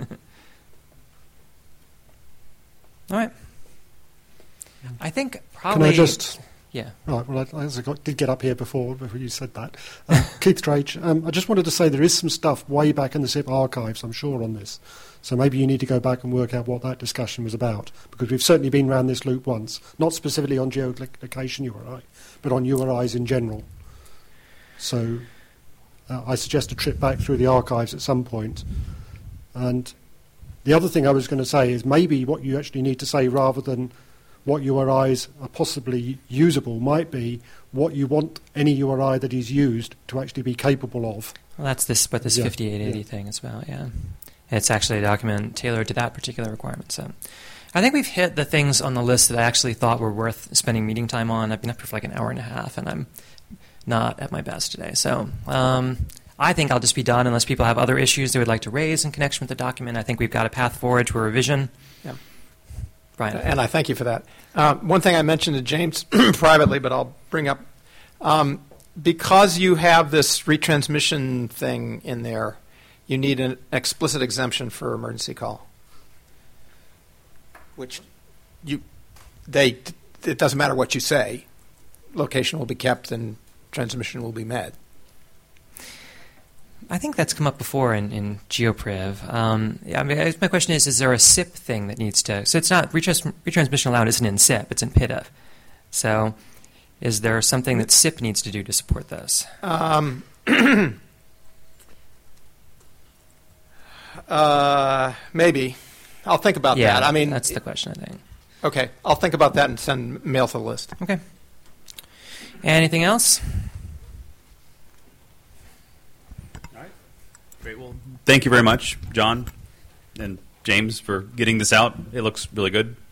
Speaker 1: right. I think probably.
Speaker 2: Can I just?
Speaker 1: Yeah.
Speaker 2: Right. Well, I, I got, did get up here before before you said that. Um, Keith Drage, um, I just wanted to say there is some stuff way back in the S I P archives, I'm sure, on this. So maybe you need to go back and work out what that discussion was about, because we've certainly been round this loop once, not specifically on geolocation U R I, but on U R Is in general. So uh, I suggest a trip back through the archives at some point. And the other thing I was going to say is maybe what you actually need to say, rather than what U R Is are possibly usable, might be what you want any U R I that is used to actually be capable of.
Speaker 1: Well, that's this what this
Speaker 2: Yeah,
Speaker 1: fifty-eight eighty
Speaker 2: yeah.
Speaker 1: thing is about. Yeah. It's actually a document tailored to that particular requirement. So, I think we've hit the things on the list that I actually thought were worth spending meeting time on. I've been up here for like an hour and a half, and I'm not at my best today. So um, I think I'll just be done unless people have other issues they would like to raise in connection with the document. I think we've got a path forward to a revision.
Speaker 6: Yeah.
Speaker 1: Brian.
Speaker 6: And I thank you for that. Uh, one thing I mentioned to James privately, but I'll bring up, um, because you have this retransmission thing in there, you need an explicit exemption for emergency call. Which you, they, it doesn't matter what you say. Location will be kept and transmission will be met.
Speaker 1: I think that's come up before in, in GeoPriv. Um, I mean, my question is, is there a S I P thing that needs to... So it's not... Retrans, retransmission allowed isn't in S I P, it's in P I D F. So is there something that S I P needs to do to support this?
Speaker 6: Um, uh, maybe. I'll think about
Speaker 1: yeah,
Speaker 6: that. I mean,
Speaker 1: that's the question, I think.
Speaker 6: Okay, I'll think about that and send mail to the list.
Speaker 1: Okay. Anything else?
Speaker 9: All right. Great. Well, thank you very much, John and James, for getting this out. It looks really good.